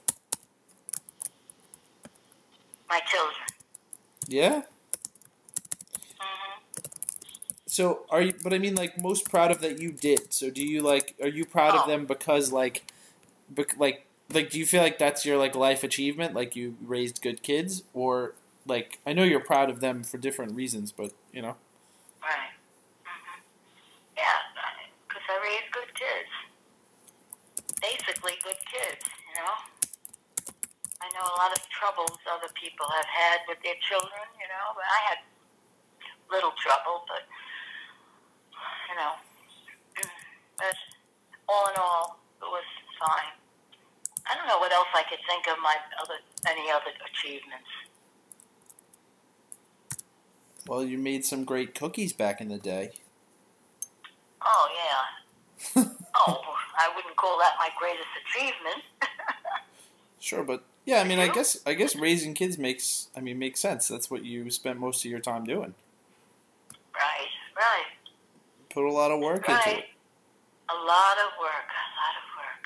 [SPEAKER 2] My children.
[SPEAKER 1] Yeah.
[SPEAKER 2] hmm
[SPEAKER 1] So are you? But I mean, like most proud of that you did. So do you like? Are you proud
[SPEAKER 2] Oh.
[SPEAKER 1] of them because like, bec- like like do you feel like that's your like life achievement? Like you raised good kids, or like I know you're proud of them for different reasons, but you know.
[SPEAKER 2] Right. hmm Yeah, because I raised good kids. Basically, good kids, you know. I know a lot of troubles other people have had with their children, you know, but I had little trouble, but, you know, but all in all, it was fine. I don't know what else I could think of my other, any other achievements.
[SPEAKER 1] Well, you made some great cookies back in the day.
[SPEAKER 2] Oh, yeah. Oh, I wouldn't call that my greatest achievement.
[SPEAKER 1] Sure, but yeah, I mean, I
[SPEAKER 2] You?
[SPEAKER 1] guess I guess raising kids makes I mean makes sense. That's what you spent most of your time doing.
[SPEAKER 2] Right, right,
[SPEAKER 1] Put a lot of work into
[SPEAKER 2] right.
[SPEAKER 1] it.
[SPEAKER 2] A lot of work, a lot of work.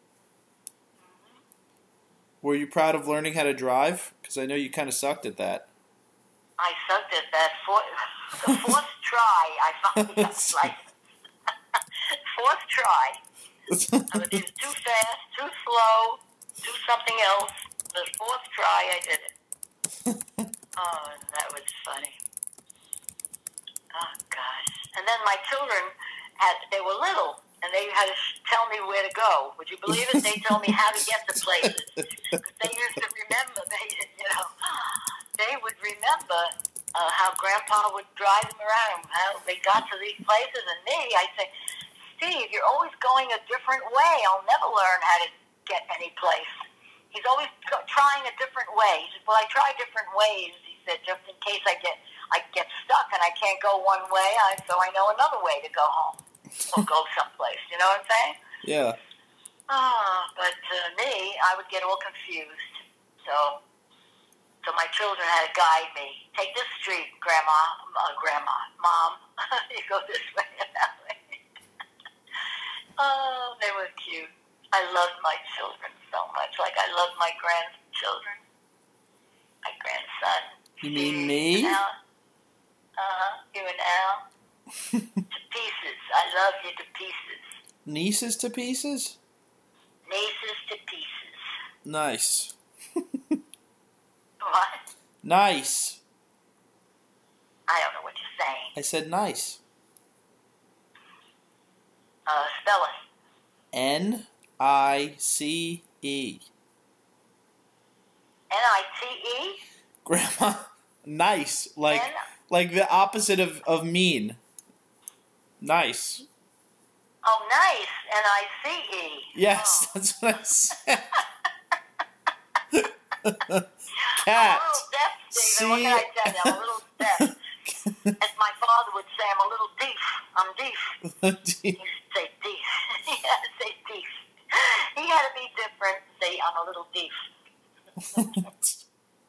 [SPEAKER 1] Were you proud of learning how to drive? Because I know you kind of sucked at that.
[SPEAKER 2] I sucked at that. Fourth, the fourth try, I finally got licensed. Fourth try. I was either too fast, too slow, do something else. The fourth try, I did it. Oh, that was funny. Oh, gosh. And then my children, had they were little, and they had to sh- tell me where to go. Would you believe it? They told me how to get to places. Because they used to remember, they, you know, they would remember uh, how Grandpa would drive them around, how they got to these places. And me, I'd say, Steve, you're always going a different way. I'll never learn how to get any place. He's always go- trying a different way. He said, well, I try different ways, he said, just in case I get I get stuck and I can't go one way, I, so I know another way to go home or go someplace. You know what I'm saying?
[SPEAKER 1] Yeah.
[SPEAKER 2] Oh, but uh, me, I would get all confused. So so my children had to guide me. Take this street, Grandma, uh, Grandma, Mom. You go this way and that way. Oh, they were cute. I loved my children so much. Like I love my grandchildren. My grandson.
[SPEAKER 1] You mean
[SPEAKER 2] Steve
[SPEAKER 1] me?
[SPEAKER 2] and Al. Uh-huh. You and Al. To pieces. I love you to pieces.
[SPEAKER 1] Nieces to pieces?
[SPEAKER 2] Nieces to pieces.
[SPEAKER 1] Nice.
[SPEAKER 2] What?
[SPEAKER 1] Nice.
[SPEAKER 2] I don't know what you're saying.
[SPEAKER 1] I said nice.
[SPEAKER 2] Uh, spell it.
[SPEAKER 1] N I C E.
[SPEAKER 2] N I T E?
[SPEAKER 1] Grandma, nice. Like
[SPEAKER 2] N-
[SPEAKER 1] like the opposite of, of mean. Nice.
[SPEAKER 2] Oh, nice. N I C E.
[SPEAKER 1] Yes,
[SPEAKER 2] Oh.
[SPEAKER 1] that's what I said. Cat.
[SPEAKER 2] I'm a little deaf, Stephen. What can I tell you? I'm a little deaf. As my father would say, I'm a little deaf. I'm deaf. He used to say deaf. He had to say deaf. He had to be different. Say, I'm a little deaf.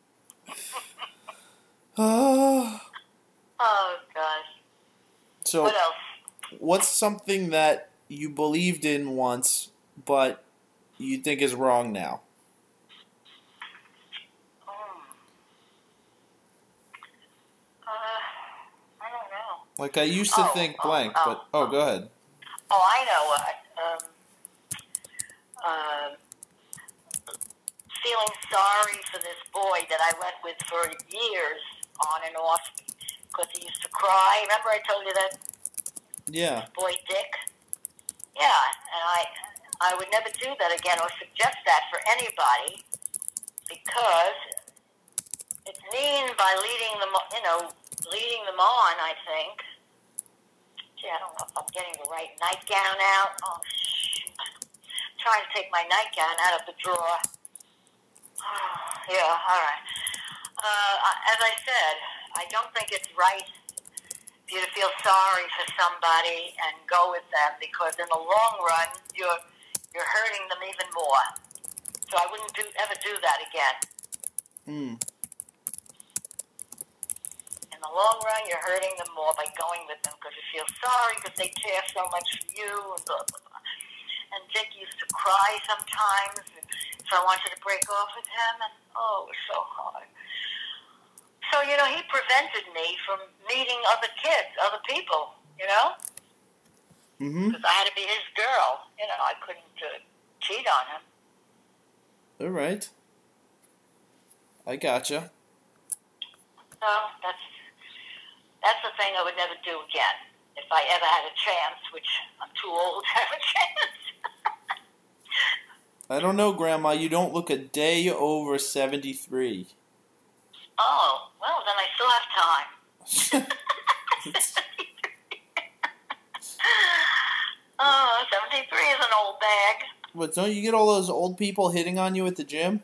[SPEAKER 1] Oh.
[SPEAKER 2] Oh, gosh.
[SPEAKER 1] So,
[SPEAKER 2] What else?
[SPEAKER 1] what's something that you believed in once, but you think is wrong now?
[SPEAKER 2] Hmm. Uh, I don't know.
[SPEAKER 1] Like, I used to
[SPEAKER 2] Oh,
[SPEAKER 1] think
[SPEAKER 2] oh,
[SPEAKER 1] blank,
[SPEAKER 2] oh,
[SPEAKER 1] but... Oh,
[SPEAKER 2] oh.
[SPEAKER 1] go ahead.
[SPEAKER 2] Oh, I know what. Um, uh, feeling sorry for this boy that I went with for years on and off because he used to cry. Remember I told you that
[SPEAKER 1] Yeah.
[SPEAKER 2] boy Dick? Yeah, and I I would never do that again or suggest that for anybody because it's mean by leading them, you know, leading them on, I think. Gee, I don't know if I'm getting the right nightgown out. Oh, shoot. I'm trying to take my nightgown out of the drawer. Oh, yeah, all right. Uh, as I said, I don't think it's right for you to feel sorry for somebody and go with them because in the long run, you're you're hurting them even more. So I wouldn't do ever do that again.
[SPEAKER 1] Hmm.
[SPEAKER 2] In the long run, you're hurting them more by going with them because you feel sorry because they care so much for you and blah, blah, blah. And Dick used to cry sometimes, and so I wanted to break off with him, and oh, it was so hard. So, you know, he prevented me from meeting other kids, other people, you know?
[SPEAKER 1] Mm-hmm.
[SPEAKER 2] Because I had to be his girl. You know, I couldn't uh, cheat on him.
[SPEAKER 1] All right. I gotcha.
[SPEAKER 2] So that's that's the thing I would never do again. If I ever had a chance, which I'm too old to have a chance.
[SPEAKER 1] I don't know, Grandma. You don't look a day over seventy-three.
[SPEAKER 2] Oh, well, then I still have time. Oh, seventy-three is an old bag.
[SPEAKER 1] But don't you get all those old people hitting on you at the gym?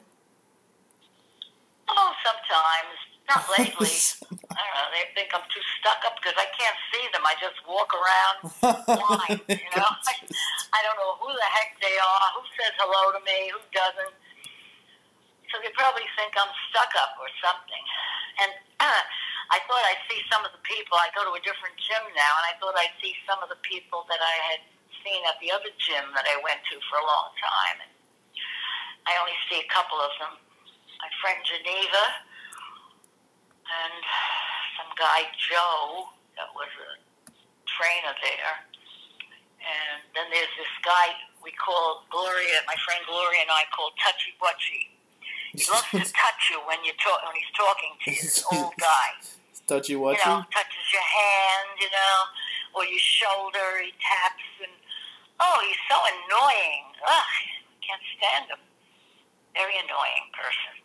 [SPEAKER 2] Oh, sometimes. Not lately. I don't know. They think I'm too stuck up because I can't see them. I just walk around blind, you know? I, I don't know who the heck they are, who says hello to me, who doesn't. So they probably think I'm stuck up or something. And uh, I thought I'd see some of the people. I go to a different gym now, and I thought I'd see some of the people that I had seen at the other gym that I went to for a long time. And I only see a couple of them. My friend Geneva and some guy Joe that was a trainer there. And then there's this guy we call Gloria, my friend Gloria and I call Touchy Butchy. He loves to touch you when you talk when he's talking to you. This old guy.
[SPEAKER 1] Touchy
[SPEAKER 2] You
[SPEAKER 1] whatchy?
[SPEAKER 2] know, touches your hand, you know, or your shoulder. He taps and oh, he's so annoying. Ugh, can't stand him. Very annoying person.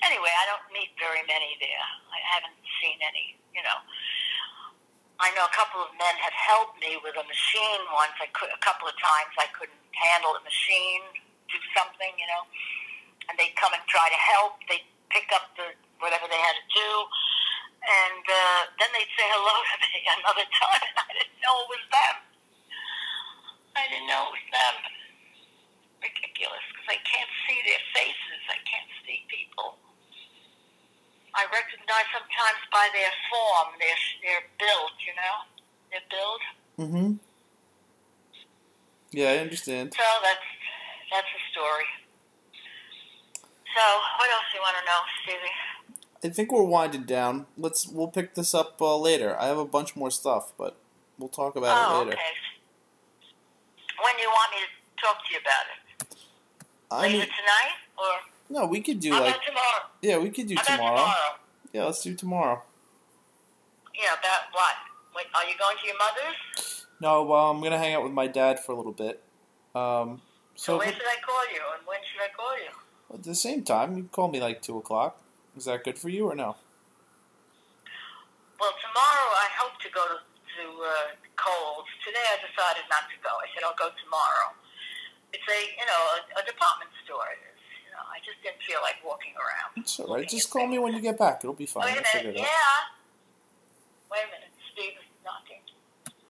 [SPEAKER 2] Anyway, I don't meet very many there. I haven't seen any, you know. I know a couple of men have helped me with a machine once. I could, a couple of times I couldn't handle the machine, do something, you know. And they'd come and try to help. They'd pick up the whatever they had to do. And uh, then they'd say hello to me another time, and I didn't know it was them. I didn't know it was them. Ridiculous, because I can't see their faces. I can't see people. I recognize sometimes by their form, their their build, you know, their build.
[SPEAKER 1] Mm-hmm. Yeah, I understand.
[SPEAKER 2] So that's that's the story. So what else do you want to know, Stevie?
[SPEAKER 1] I think we're winding down. Let's we'll pick this up uh, later. I have a bunch more stuff, but we'll talk about
[SPEAKER 2] oh,
[SPEAKER 1] it later.
[SPEAKER 2] okay. When do you want me to talk to you about it?
[SPEAKER 1] I
[SPEAKER 2] Later
[SPEAKER 1] mean,
[SPEAKER 2] tonight, or
[SPEAKER 1] no, we could do
[SPEAKER 2] how
[SPEAKER 1] like
[SPEAKER 2] about tomorrow?
[SPEAKER 1] yeah, we could do
[SPEAKER 2] How about
[SPEAKER 1] tomorrow.
[SPEAKER 2] tomorrow?
[SPEAKER 1] Yeah, let's do tomorrow.
[SPEAKER 2] Yeah, about what? Wait, are you going to your mother's?
[SPEAKER 1] No, well, I'm gonna hang out with my dad for a little bit. Um,
[SPEAKER 2] So
[SPEAKER 1] so
[SPEAKER 2] when
[SPEAKER 1] but-
[SPEAKER 2] should I call you, and when should I call you?
[SPEAKER 1] at the same time, you can call me like two o'clock. Is that good for you or no?
[SPEAKER 2] Well, tomorrow I hope to go to, to uh, Kohl's. Today I decided not to go. I said I'll go tomorrow. It's a, you know, a, a department store. It is. You know, I just didn't feel like walking around.
[SPEAKER 1] It's all right.
[SPEAKER 2] looking
[SPEAKER 1] Just
[SPEAKER 2] at
[SPEAKER 1] call me
[SPEAKER 2] things.
[SPEAKER 1] when you get back. It'll be fine.
[SPEAKER 2] Wait a
[SPEAKER 1] We'll figure
[SPEAKER 2] minute.
[SPEAKER 1] it out.
[SPEAKER 2] Yeah.